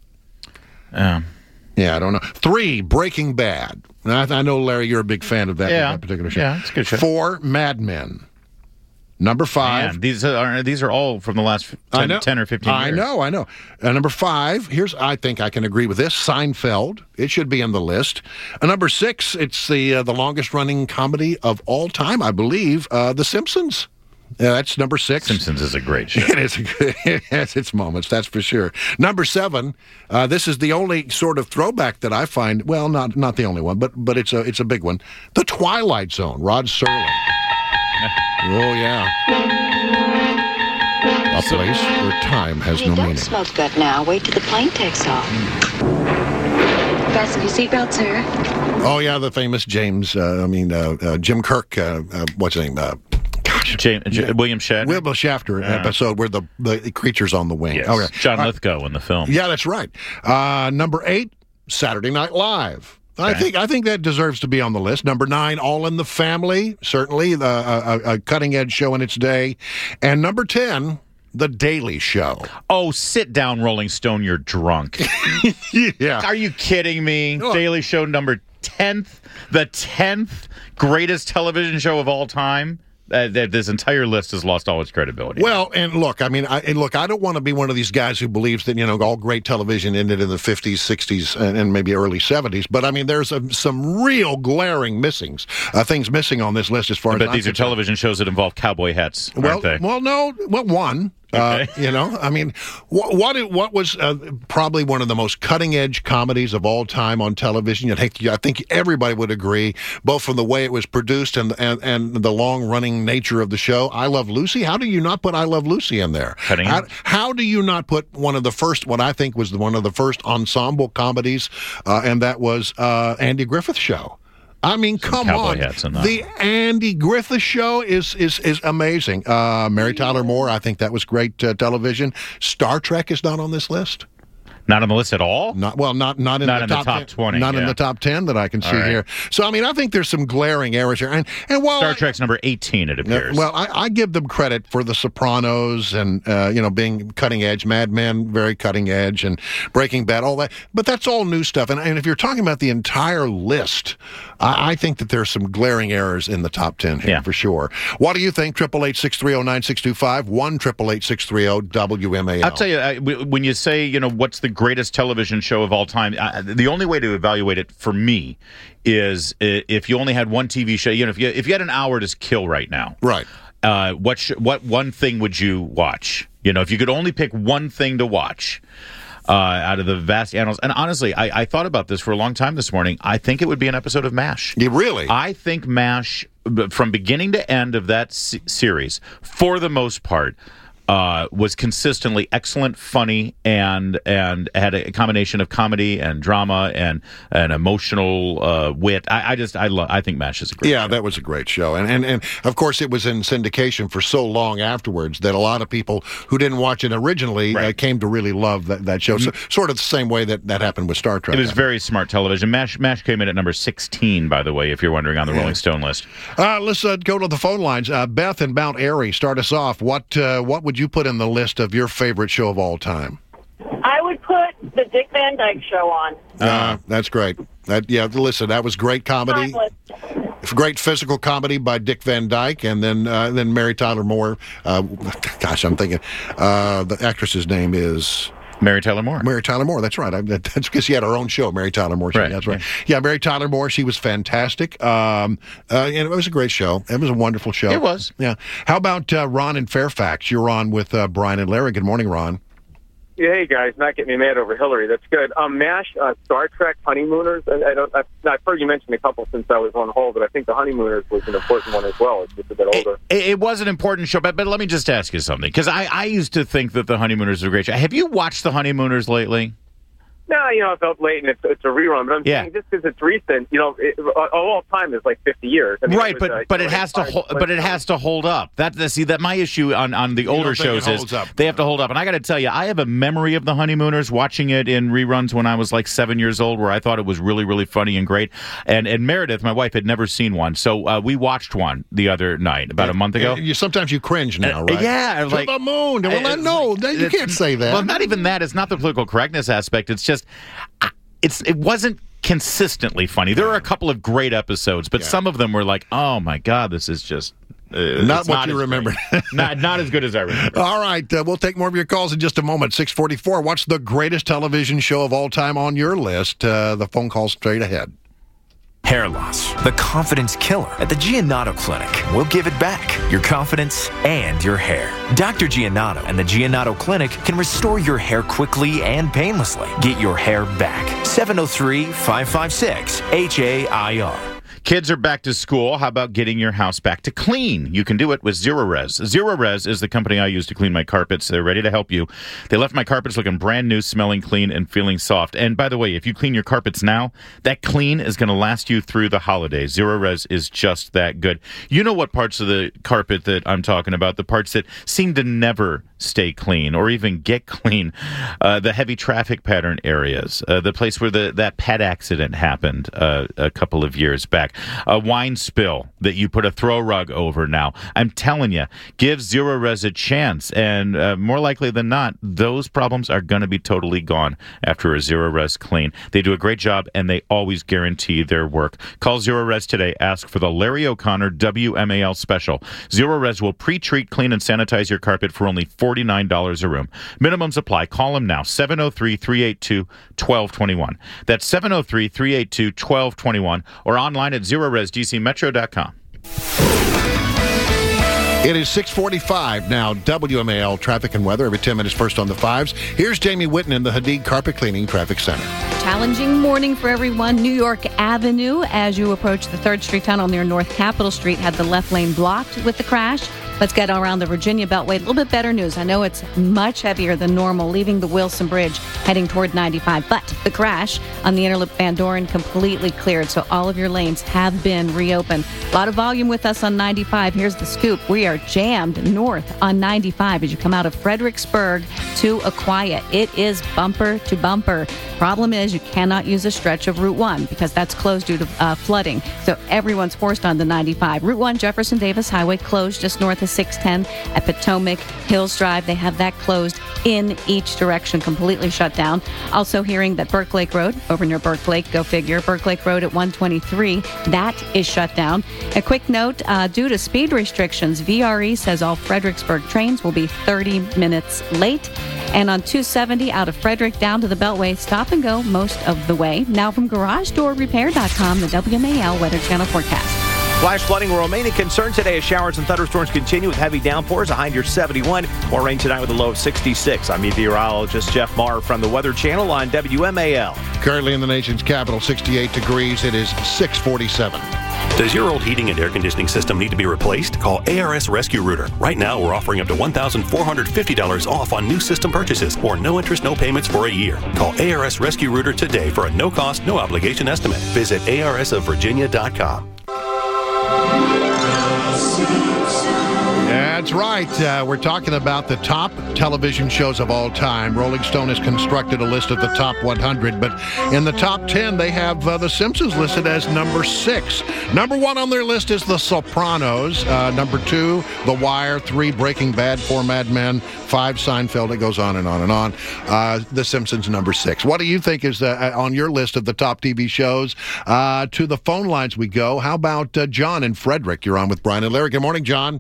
Um. Yeah, I don't know. Three, Breaking Bad. I, I know, Larry, you're a big fan of that, yeah. that particular show. Yeah, it's a good show. Four, Mad Men. Number five. Man, these are these are all from the last ten, I know. ten or fifteen years. I know, I know. Uh, number five, here's, I think I can agree with this, Seinfeld. It should be in the list. Uh, number six, it's the uh, the longest-running comedy of all time, I believe, uh, The Simpsons. Yeah, that's number six. Simpsons is a great show. It is. It has its moments, that's for sure. Number seven. Uh, this is the only sort of throwback that I find. Well, not not the only one, but but it's a it's a big one. The Twilight Zone. Rod Serling. Oh yeah. A place where time has hey, no don't meaning. smoke good now. Wait till the plane takes off. Fasten your seatbelt, sir. Oh yeah, the famous James. Uh, I mean uh, uh, Jim Kirk. Uh, uh, what's his name? Uh, James, J- William Shatner. William Shafter Yeah. episode where the, the creature's on the wing. Yes. Okay. John Uh, Lithgow in the film. Yeah, that's right. Uh, number eight, Saturday Night Live. I Okay. think I think that deserves to be on the list. Number nine, All in the Family. Certainly the, a, a, a cutting edge show in its day. And number ten, The Daily Show. Oh, sit down, Rolling Stone. You're drunk. Yeah. Are you kidding me? Daily Show number tenth, the tenth greatest television show of all time. Uh, that this entire list has lost all its credibility. Well, and look, I mean, I, and look, I don't want to be one of these guys who believes that, you know, all great television ended in the fifties, sixties, and, and maybe early seventies. But, I mean, there's a, some real glaring missings, uh, things missing on this list as far I as bet I'm these are concerned. television shows that involve cowboy hats, aren't Well, they? well, no, well, one. Uh, you know, I mean, what what, what was uh, probably one of the most cutting edge comedies of all time on television? I think I think everybody would agree, both from the way it was produced and and, and the long running nature of the show. I Love Lucy. How do you not put I Love Lucy in there? Cutting How, edge. how do you not put one of the first, what I think was the, one of the first ensemble comedies, uh, and that was uh, Andy Griffith Show. I mean, come cowboy on. hats in that. The Andy Griffith Show is is is amazing. Uh, Mary Tyler Moore, I think that was great uh, television. Star Trek is not on this list. Not on the list at all? Not well, not not in, Not the, in the top top ten, twenty, Not in yeah. the top ten that I can see All right. here. So I mean, I think there's some glaring errors here. And and while Star I- Trek's number eighteen, it appears. well, I, I give them credit for The Sopranos and, uh, you know, being cutting edge. Mad Men, very cutting edge, and Breaking Bad, all that. But that's all new stuff. And, and if you're talking about the entire list, I, I think that there's some glaring errors in the top ten here, Yeah. for sure. What do you think? eight eight eight, six three zero, nine six two five, one eight eight eight, six three zero, W M A L. I'll tell you, I, w- when you say, you know, what's the greatest television show of all time, I, the only way to evaluate it for me is i- if you only had one T V show, you know, if you, if you had an hour to kill right now, Right. uh, what sh- what one thing would you watch? You know, if you could only pick one thing to watch uh, out of the vast annals. And honestly, I, I thought about this for a long time this morning. I think it would be an episode of MASH. You really? I think MASH, b- from beginning to end of that se- series, for the most part, uh, was consistently excellent, funny, and and had a combination of comedy and drama and and emotional uh, wit. I, I just I love. I think MASH is a great. Yeah, that was a great show. And, and and of course, it was in syndication for so long afterwards that a lot of people who didn't watch it originally uh, came to really love that, that show. So, sort of the same way that that happened with Star Trek. It was very smart television. MASH MASH came in at number sixteen, by the way, if you're wondering, on the Yeah. Rolling Stone list. Uh, let's uh, go to the phone lines. Uh, Beth in Mount Airy, start us off. What uh, what would you put in the list of your favorite show of all time? I would put the Dick Van Dyke Show on. Uh, that's great. That yeah, listen, that was great comedy. Timeless. Great physical comedy by Dick Van Dyke, and then uh, then Mary Tyler Moore. Uh, gosh, I'm thinking uh, the actress's name is Mary Tyler Moore. Mary Tyler Moore. That's right. I, that's because she had her own show, Mary Tyler Moore. Show. Right. That's right. Yeah, Mary Tyler Moore. She was fantastic. Um, uh, and it was a great show. It was a wonderful show. It was. Yeah. How about uh, Ron in Fairfax? You're on with uh, Brian and Larry. Good morning, Ron. Yeah, hey guys, not getting me mad over Hillary. That's good. Um, MASH, uh, Star Trek, Honeymooners. I, I don't. I've, I've heard you mention a couple since I was on hold, but I think the Honeymooners was an important one as well. It's just a bit older. It, it was an important show, but, but let me just ask you something, because I, I used to think that the Honeymooners were a great show. Have you watched the Honeymooners lately? No, you know, I felt late and it's, it's a rerun, but I'm Yeah. saying just because it's recent, you know, it, of all time is like fifty years. I mean, Right, it was, but uh, but you it know, has to five- hold, but it has to hold up. That see that my issue on, on the older don't think it shows is holds up. they have to hold up. And I got to tell you, I have a memory of the Honeymooners, watching it in reruns when I was like seven years old, where I thought it was really really funny and great. And and Meredith, my wife, had never seen one, so uh, we watched one the other night about a month ago. Uh, You sometimes you cringe now, Uh, right? yeah, to like- the moon. Well, Uh, no, that- you it's- can't say that. Well, not even that. It's not the political correctness aspect. It's just, I- it's it wasn't consistently funny. There were a couple of great episodes, but some of them were like, oh my god, this is just Uh, not what not you remembered. not, not as good as I remember. All right, uh, we'll take more of your calls in just a moment. six forty-four, what's the greatest television show of all time on your list? Uh, the phone call straight ahead. Hair loss, the confidence killer at the Giannotto Clinic. We'll give it back, your confidence and your hair. Doctor Giannotto and the Giannotto Clinic can restore your hair quickly and painlessly. Get your hair back. seven oh three, five five six, H A I R. Kids are back to school. How about getting your house back to clean? You can do it with Zerorez. Zerorez is the company I use to clean my carpets. They're ready to help you. They left my carpets looking brand new, smelling clean, and feeling soft. And by the way, if you clean your carpets now, that clean is going to last you through the holidays. Zerorez is just that good. You know what parts of the carpet that I'm talking about, the parts that seem to never stay clean or even get clean. Uh, the heavy traffic pattern areas, uh, the place where the that pet accident happened uh, a couple of years back. A wine spill that you put a throw rug over now. I'm telling you, give Zerorez a chance, and uh, more likely than not, those problems are going to be totally gone after a Zerorez clean. They do a great job, and they always guarantee their work. Call Zerorez today. Ask for the Larry O'Connor W M A L special. Zerorez will pre-treat, clean, and sanitize your carpet for only forty-nine dollars a room. Minimums apply. Call them now, seven oh three, three eight two, one two two one. That's seven oh three, three eight two, one two two one, or online at zerorez d c metro dot com. It is six forty-five now. W M A L traffic and weather every ten minutes first on the fives. Here's Jamie Whitten in the Hadid Carpet Cleaning Traffic Center. Challenging morning for everyone. New York Avenue, as you approach the third Street Tunnel near North Capitol Street, had the left lane blocked with the crash. Let's get around the Virginia Beltway. A little bit better news. I know it's much heavier than normal, leaving the Wilson Bridge, heading toward ninety-five. But the crash on the Interloop Van Doren completely cleared, so all of your lanes have been reopened. A lot of volume with us on ninety-five. Here's the scoop. We are jammed north on ninety-five as you come out of Fredericksburg to Aquia. It is bumper to bumper. Problem is you cannot use a stretch of Route one because that's closed due to uh, flooding. So everyone's forced on the ninety-five. Route one, Jefferson Davis Highway, closed just north of six ten at Potomac Hills Drive. They have that closed in each direction, completely shut down. Also hearing that Burke Lake Road, over near Burke Lake, go figure, Burke Lake Road at one twenty-three, that is shut down. A quick note, uh, due to speed restrictions, V R E says all Fredericksburg trains will be thirty minutes late. And on two seventy out of Frederick down to the Beltway, stop and go most of the way. Now from garage door repair dot com, the W M A L Weather Channel forecast. Flash flooding will remain a concern today as showers and thunderstorms continue with heavy downpours. A high near seventy-one. More rain tonight with a low of sixty-six. I'm meteorologist Jeff Marr from the Weather Channel on W M A L. Currently in the nation's capital, sixty-eight degrees. It is six forty-seven. Does your old heating and air conditioning system need to be replaced? Call A R S Rescue Rooter. Right now, we're offering up to one thousand four hundred fifty dollars off on new system purchases or no interest, no payments for a year. Call A R S Rescue Rooter today for a no-cost, no-obligation estimate. Visit A R S of Virginia dot com. That's right. Uh, we're talking about the top television shows of all time. Rolling Stone has constructed a list of the top one hundred, but in the top ten, they have uh, The Simpsons listed as number six. Number one on their list is The Sopranos. Uh, number two, The Wire. Three, Breaking Bad. Four, Mad Men. Five, Seinfeld. It goes on and on and on. Uh, the Simpsons, number six. What do you think is uh, on your list of the top T V shows? Uh, to the phone lines we go. How about uh, John in Frederick? You're on with Brian and Larry. Good morning, John.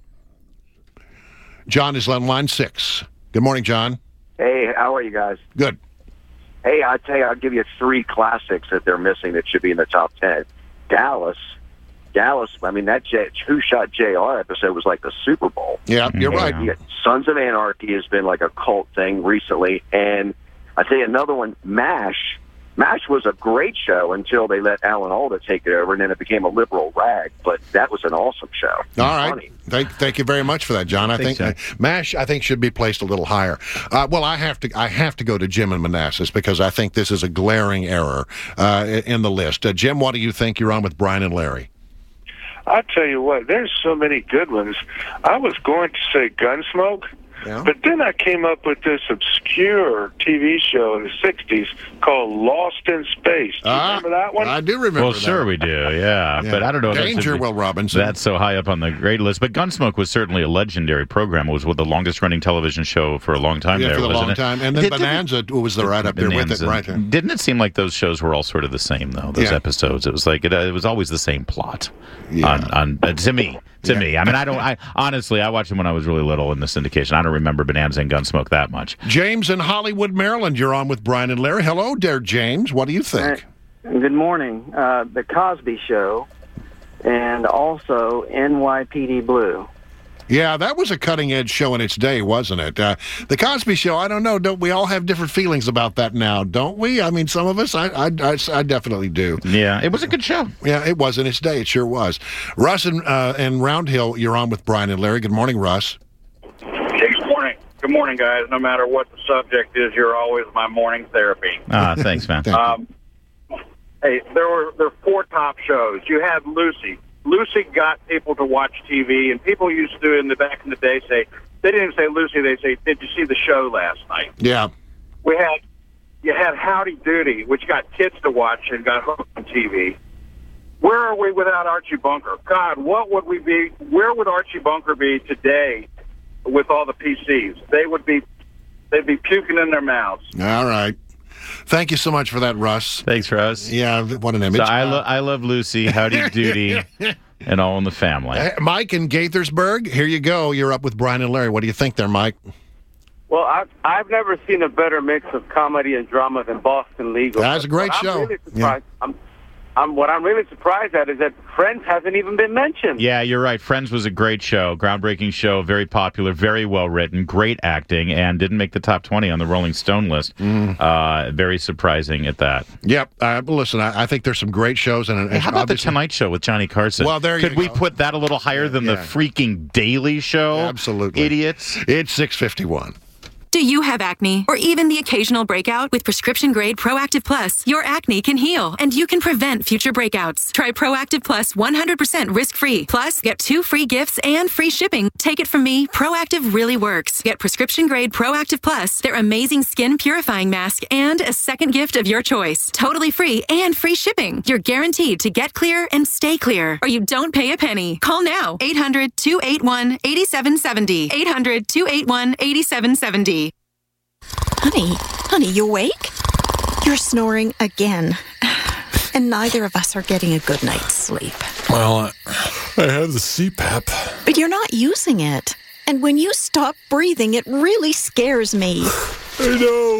John is on line six. Good morning, John. Hey, how are you guys? Good. Hey, I tell you, I'll give you three classics that they're missing that should be in the top ten. Dallas. Dallas, I mean, that J- Who Shot J R episode was like the Super Bowl. Yeah, you're and right. You got Sons of Anarchy has been like a cult thing recently. And I tell you another one, MASH. MASH was a great show until they let Alan Alda take it over, and then it became a liberal rag. But that was an awesome show. All right. Funny. Thank, thank you very much for that, John. I, I think, think so. uh, MASH, I think, should be placed a little higher. Uh, well, I have to, I have to go to Jim and Manassas because I think this is a glaring error uh, in the list. Uh, Jim, what do you think? You're on with Brian and Larry. I'll tell you what, there's so many good ones. I was going to say Gunsmoke, yeah. but then I came up with this obscure T V show in the sixties called Lost in Space. Do you uh, remember that one? I do remember well, that. sure we do, yeah. yeah. But I don't know if Danger, that's, Will Robinson. That's so high up on the great list. But Gunsmoke was certainly a legendary program. It was the longest-running television show for a long time yeah, there, for a wasn't long it? time. And then Did, Bonanza was the right up there Bonanza. with it, right there. Didn't it seem like those shows were all sort of the same, though, those yeah. episodes? It was like, it, uh, it was always the same plot. Yeah. On, on uh, to me, to Yeah. me. I mean, I don't. I honestly, I watched them when I was really little in the syndication. I don't remember Bonanza and Gunsmoke that much. James in Hollywood, Maryland. You're on with Brian and Larry. Hello, dear James. What do you think? Good morning. Uh, the Cosby Show and also N Y P D Blue. Yeah, that was a cutting-edge show in its day, wasn't it? Uh, the Cosby Show, I don't know. Don't we all have different feelings about that now, don't we? I mean, some of us, I, I, I, I definitely do. Yeah, it was a good show. Yeah, it was in its day. It sure was. Russ and, uh, and Round Hill, you're on with Brian and Larry. Good morning, Russ. Hey, good morning. Good morning, guys. No matter what the subject is, you're always my morning therapy. Ah, thanks, man. Thank um, hey, there were there were four top shows. You had Lucy. Lucy got people to watch T V, and people used to, in the back in the day, say, they didn't even say Lucy, they say, did you see the show last night? Yeah. We had, you had Howdy Doody, which got kids to watch and got hooked on T V. Where are we without Archie Bunker? God, what would we be, where would Archie Bunker be today with all the P Cs? They would be, they'd be puking in their mouths. All right. Thank you so much for that, Russ. Thanks, Russ. Yeah, what an image. So I, lo- I love Lucy, Howdy Doody, and All in the Family. Hey, Mike in Gaithersburg, here you go. You're up with Brian and Larry. What do you think there, Mike? Well, I've, I've never seen a better mix of comedy and drama than Boston Legal. That's a great But show. I'm really surprised. Yeah. I'm, I'm, what I'm really surprised at is that Friends hasn't even been mentioned. Yeah, you're right. Friends was a great show, groundbreaking show, very popular, very well written, great acting, and didn't make the top twenty on the Rolling Stone list. Mm. Uh, very surprising at that. Yep. Uh, listen, I, I think there's some great shows. And, and hey, how about the Tonight Show with Johnny Carson? Well, there Could you we go. put that a little higher than Yeah. the freaking Daily Show? Absolutely. Idiots. It's six fifty-one. Do you have acne or even the occasional breakout? With prescription-grade Proactive Plus, your acne can heal and you can prevent future breakouts. Try Proactive Plus one hundred percent risk-free. Plus, get two free gifts and free shipping. Take it from me, Proactive really works. Get prescription-grade Proactive Plus, their amazing skin purifying mask, and a second gift of your choice. Totally free and free shipping. You're guaranteed to get clear and stay clear, or you don't pay a penny. Call now, eight hundred, two eight one, eight seven seven zero. eight hundred, two eight one, eight seven seven zero. Honey, honey, you awake? You're snoring again. And neither of us are getting a good night's sleep. Well, uh, I have the C PAP. But you're not using it. And when you stop breathing, it really scares me. I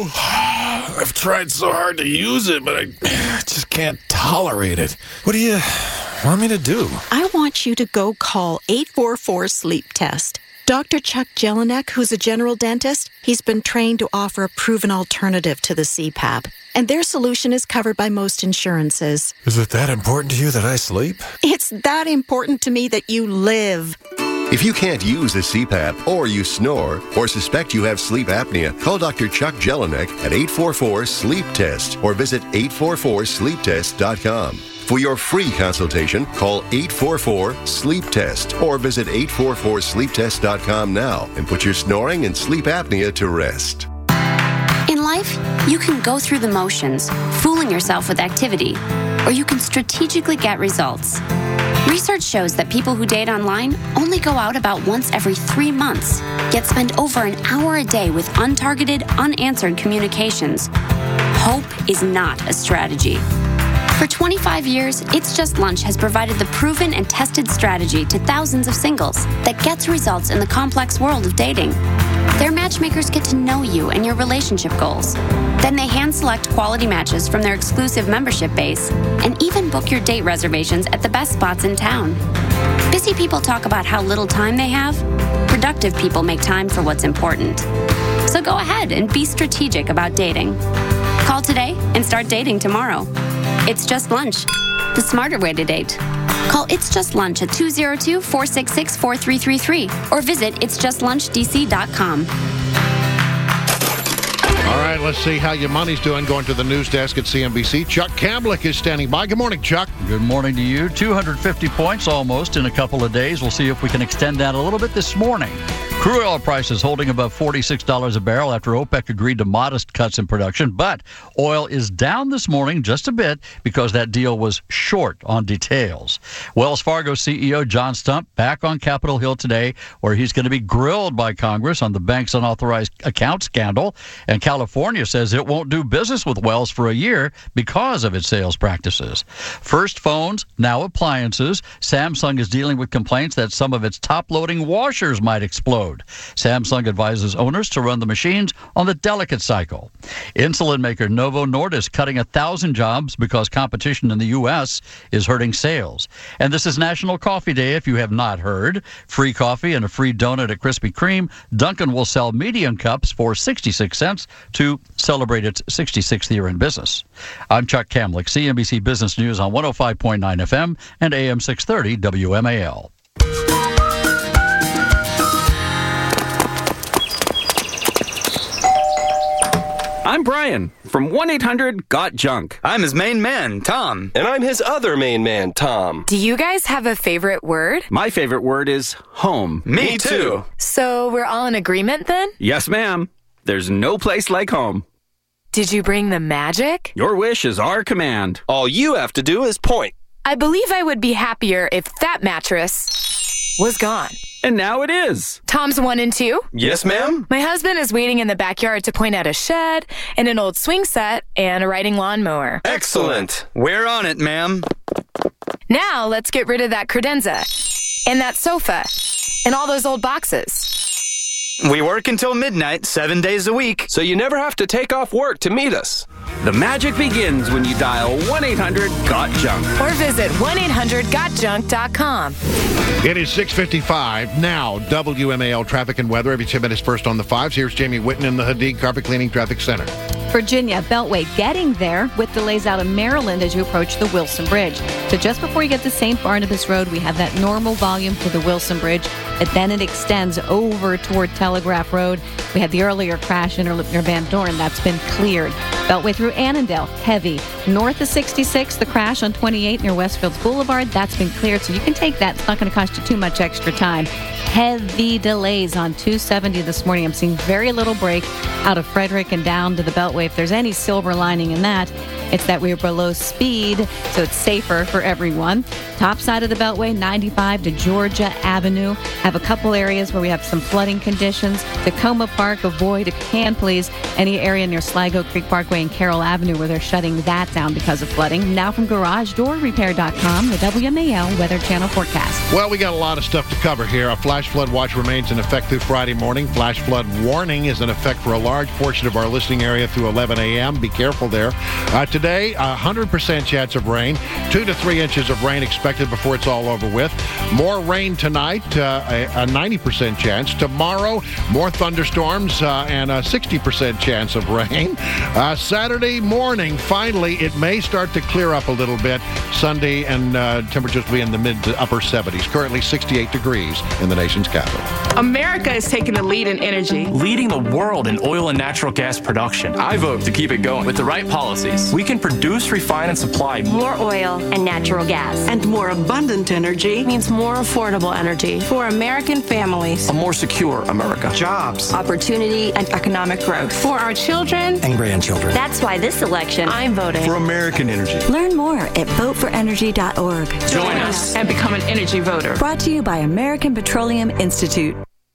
know. I've tried so hard to use it, but I just can't tolerate it. What do you want me to do? I want you to go call eight four four sleep test. Doctor Chuck Jelinek, who's a general dentist, he's been trained to offer a proven alternative to the C PAP. And their solution is covered by most insurances. Is it that important to you that I sleep? It's that important to me that you live. If you can't use a C PAP, or you snore, or suspect you have sleep apnea, call Doctor Chuck Jelinek at eight four four sleep test or visit eight four four sleep test dot com. For your free consultation, call eight four four sleep test or visit eight four four sleep test dot com now and put your snoring and sleep apnea to rest. In life, you can go through the motions, fooling yourself with activity, or you can strategically get results. Research shows that people who date online only go out about once every three months, yet spend over an hour a day with untargeted, unanswered communications. Hope is not a strategy. For twenty-five years, It's Just Lunch has provided the proven and tested strategy to thousands of singles that gets results in the complex world of dating. Their matchmakers get to know you and your relationship goals. Then they hand-select quality matches from their exclusive membership base and even book your date reservations at the best spots in town. Busy people talk about how little time they have. Productive people make time for what's important. So go ahead and be strategic about dating. Call today and start dating tomorrow. It's Just Lunch, the smarter way to date. Call It's Just Lunch at two oh two, four six six, four three three three or visit its just lunch d c dot com. All right, let's see how your money's doing going to the news desk at C N B C. Chuck Kamblick is standing by. Good morning, Chuck. Good morning to you. two hundred fifty points almost in a couple of days. We'll see if we can extend that a little bit this morning. Crude oil prices holding above forty-six dollars a barrel after OPEC agreed to modest cuts in production, but oil is down this morning just a bit because that deal was short on details. Wells Fargo C E O John Stump back on Capitol Hill today, where he's going to be grilled by Congress on the bank's unauthorized account scandal, and California says it won't do business with Wells for a year because of its sales practices. First phones, now appliances. Samsung is dealing with complaints that some of its top-loading washers might explode. Samsung advises owners to run the machines on the delicate cycle. Insulin maker Novo Nordisk cutting a thousand jobs because competition in the U S is hurting sales. And this is National Coffee Day, if you have not heard. Free coffee and a free donut at Krispy Kreme. Dunkin' will sell medium cups for sixty-six cents to celebrate its sixty-sixth year in business. I'm Chuck Kamlick, C N B C Business News on one oh five point nine F M and A M six thirty W M A L. I'm Brian from one eight hundred got junk. I'm his main man, Tom. And I'm his other main man, Tom. Do you guys have a favorite word? My favorite word is home. Me too. So we're all in agreement then? Yes, ma'am. There's no place like home. Did you bring the magic? Your wish is our command. All you have to do is point. I believe I would be happier if that mattress was gone. And now it is. Tom's one and two? Yes, ma'am. My husband is waiting in the backyard to point out a shed and an old swing set and a riding lawnmower. Excellent. We're on it, ma'am. Now let's get rid of that credenza and that sofa and all those old boxes. We work until midnight, seven days a week. So you never have to take off work to meet us. The magic begins when you dial one eight hundred got junk. Or visit one eight hundred got junk dot com. It is six fifty-five now. W M A L traffic and weather every ten minutes first on the fives. Here's Jamie Whitten in the Hadig Carpet Cleaning Traffic Center. Virginia Beltway getting there with delays out of Maryland as you approach the Wilson Bridge. So just before you get to Saint Barnabas Road, we have that normal volume for the Wilson Bridge, but then it extends over toward Telegraph Road. We had the earlier crash near Van Dorn. That's been cleared. Beltway through Annandale, heavy. North of sixty-six, the crash on twenty-eight near Westfields Boulevard, that's been cleared, so you can take that. It's not going to cost you too much extra time. Heavy delays on two seventy this morning. I'm seeing very little break out of Frederick and down to the Beltway. If there's any silver lining in that, it's that we're below speed, so it's safer for everyone. Top side of the Beltway, ninety-five to Georgia Avenue. Have a couple areas where we have some flooding conditions. Tacoma Park, avoid, if you can, please, any area near Sligo Creek Parkway and Carroll Avenue where they're shutting that down because of flooding. Now from Garage Door Repair dot com, the W M A L Weather Channel forecast. Well, we got a lot of stuff to cover here. A flash flood watch remains in effect through Friday morning. Flash flood warning is in effect for a large portion of our listening area through eleven a.m. Be careful there. Uh, today, a one hundred percent chance of rain. Two to three inches of rain expected before it's all over with. More rain tonight, uh, a, a ninety percent chance. Tomorrow, more thunderstorms uh, and a sixty percent chance of rain. Uh, Saturday morning, finally, it may start to clear up a little bit. Sunday, and uh, temperatures will be in the mid to upper seventies. Currently sixty-eight degrees in the nation's capital. America is taking the lead in energy. Leading the world in oil and natural gas production. I vote to keep it going. With the right policies, we can produce, refine, and supply more oil and natural gas. And more abundant energy means more affordable energy for American families. A more secure America. Jobs, opportunity, and economic growth for our children and grandchildren. That's why this election, I'm voting for American energy. Learn more at vote for energy dot org. Join us and become an energy voter. Brought to you by American Petroleum Institute.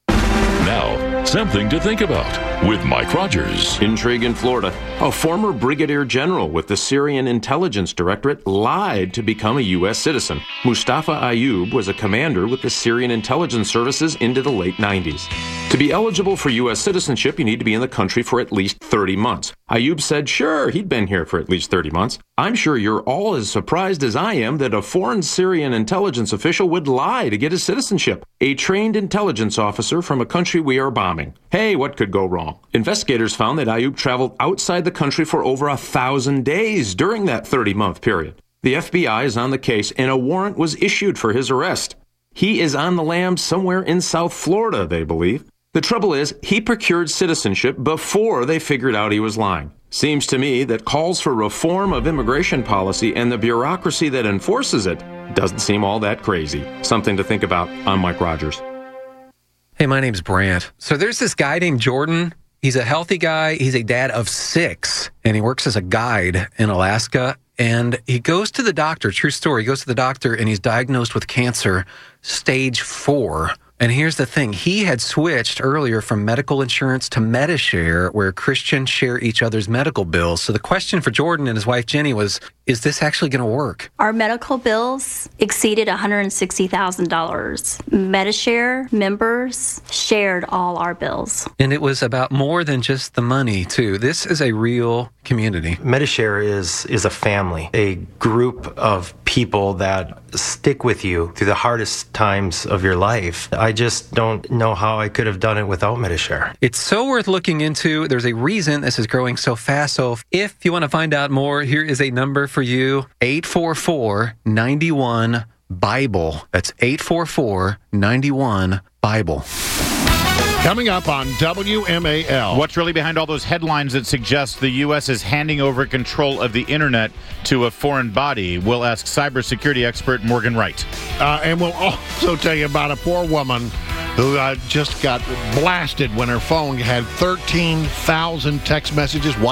Now, something to think about with Mike Rogers. Intrigue in Florida. A former brigadier general with the Syrian Intelligence Directorate lied to become a U S citizen. Mustafa Ayoub was a commander with the Syrian Intelligence Services into the late nineties. To be eligible for U S citizenship, you need to be in the country for at least thirty months. Ayoub said, sure, he'd been here for at least thirty months. I'm sure you're all as surprised as I am that a foreign Syrian intelligence official would lie to get his citizenship. A trained intelligence officer from a country we are bombing. Hey, what could go wrong? Investigators found that Ayoub traveled outside the country for over a thousand days during that thirty-month period. The F B I is on the case, and a warrant was issued for his arrest. He is on the lam somewhere in South Florida, they believe. The trouble is, he procured citizenship before they figured out he was lying. Seems to me that calls for reform of immigration policy and the bureaucracy that enforces it doesn't seem all that crazy. Something to think about. I'm Mike Rogers. Hey, my name's Brant. So there's this guy named Jordan. He's a healthy guy. He's a dad of six, and he works as a guide in Alaska. And he goes to the doctor, true story, he goes to the doctor, and he's diagnosed with cancer, stage four. And here's the thing. He had switched earlier from medical insurance to Medishare, where Christians share each other's medical bills. So the question for Jordan and his wife, Jenny, was, is this actually going to work? Our medical bills exceeded one hundred sixty thousand dollars. Medishare members shared all our bills. And it was about more than just the money, too. This is a real community. Medishare is, is a family, a group of people that stick with you through the hardest times of your life. I just don't know how I could have done it without Medishare. It's so worth looking into. There's a reason this is growing so fast. So if you want to find out more, here is a number for you, eight four four, nine one, Bible. That's eight four four, nine one, Bible. Coming up on W M A L. What's really behind all those headlines that suggest the U S is handing over control of the internet to a foreign body? We'll ask cybersecurity expert Morgan Wright. Uh, and we'll also tell you about a poor woman who uh, just got blasted when her phone had thirteen thousand text messages.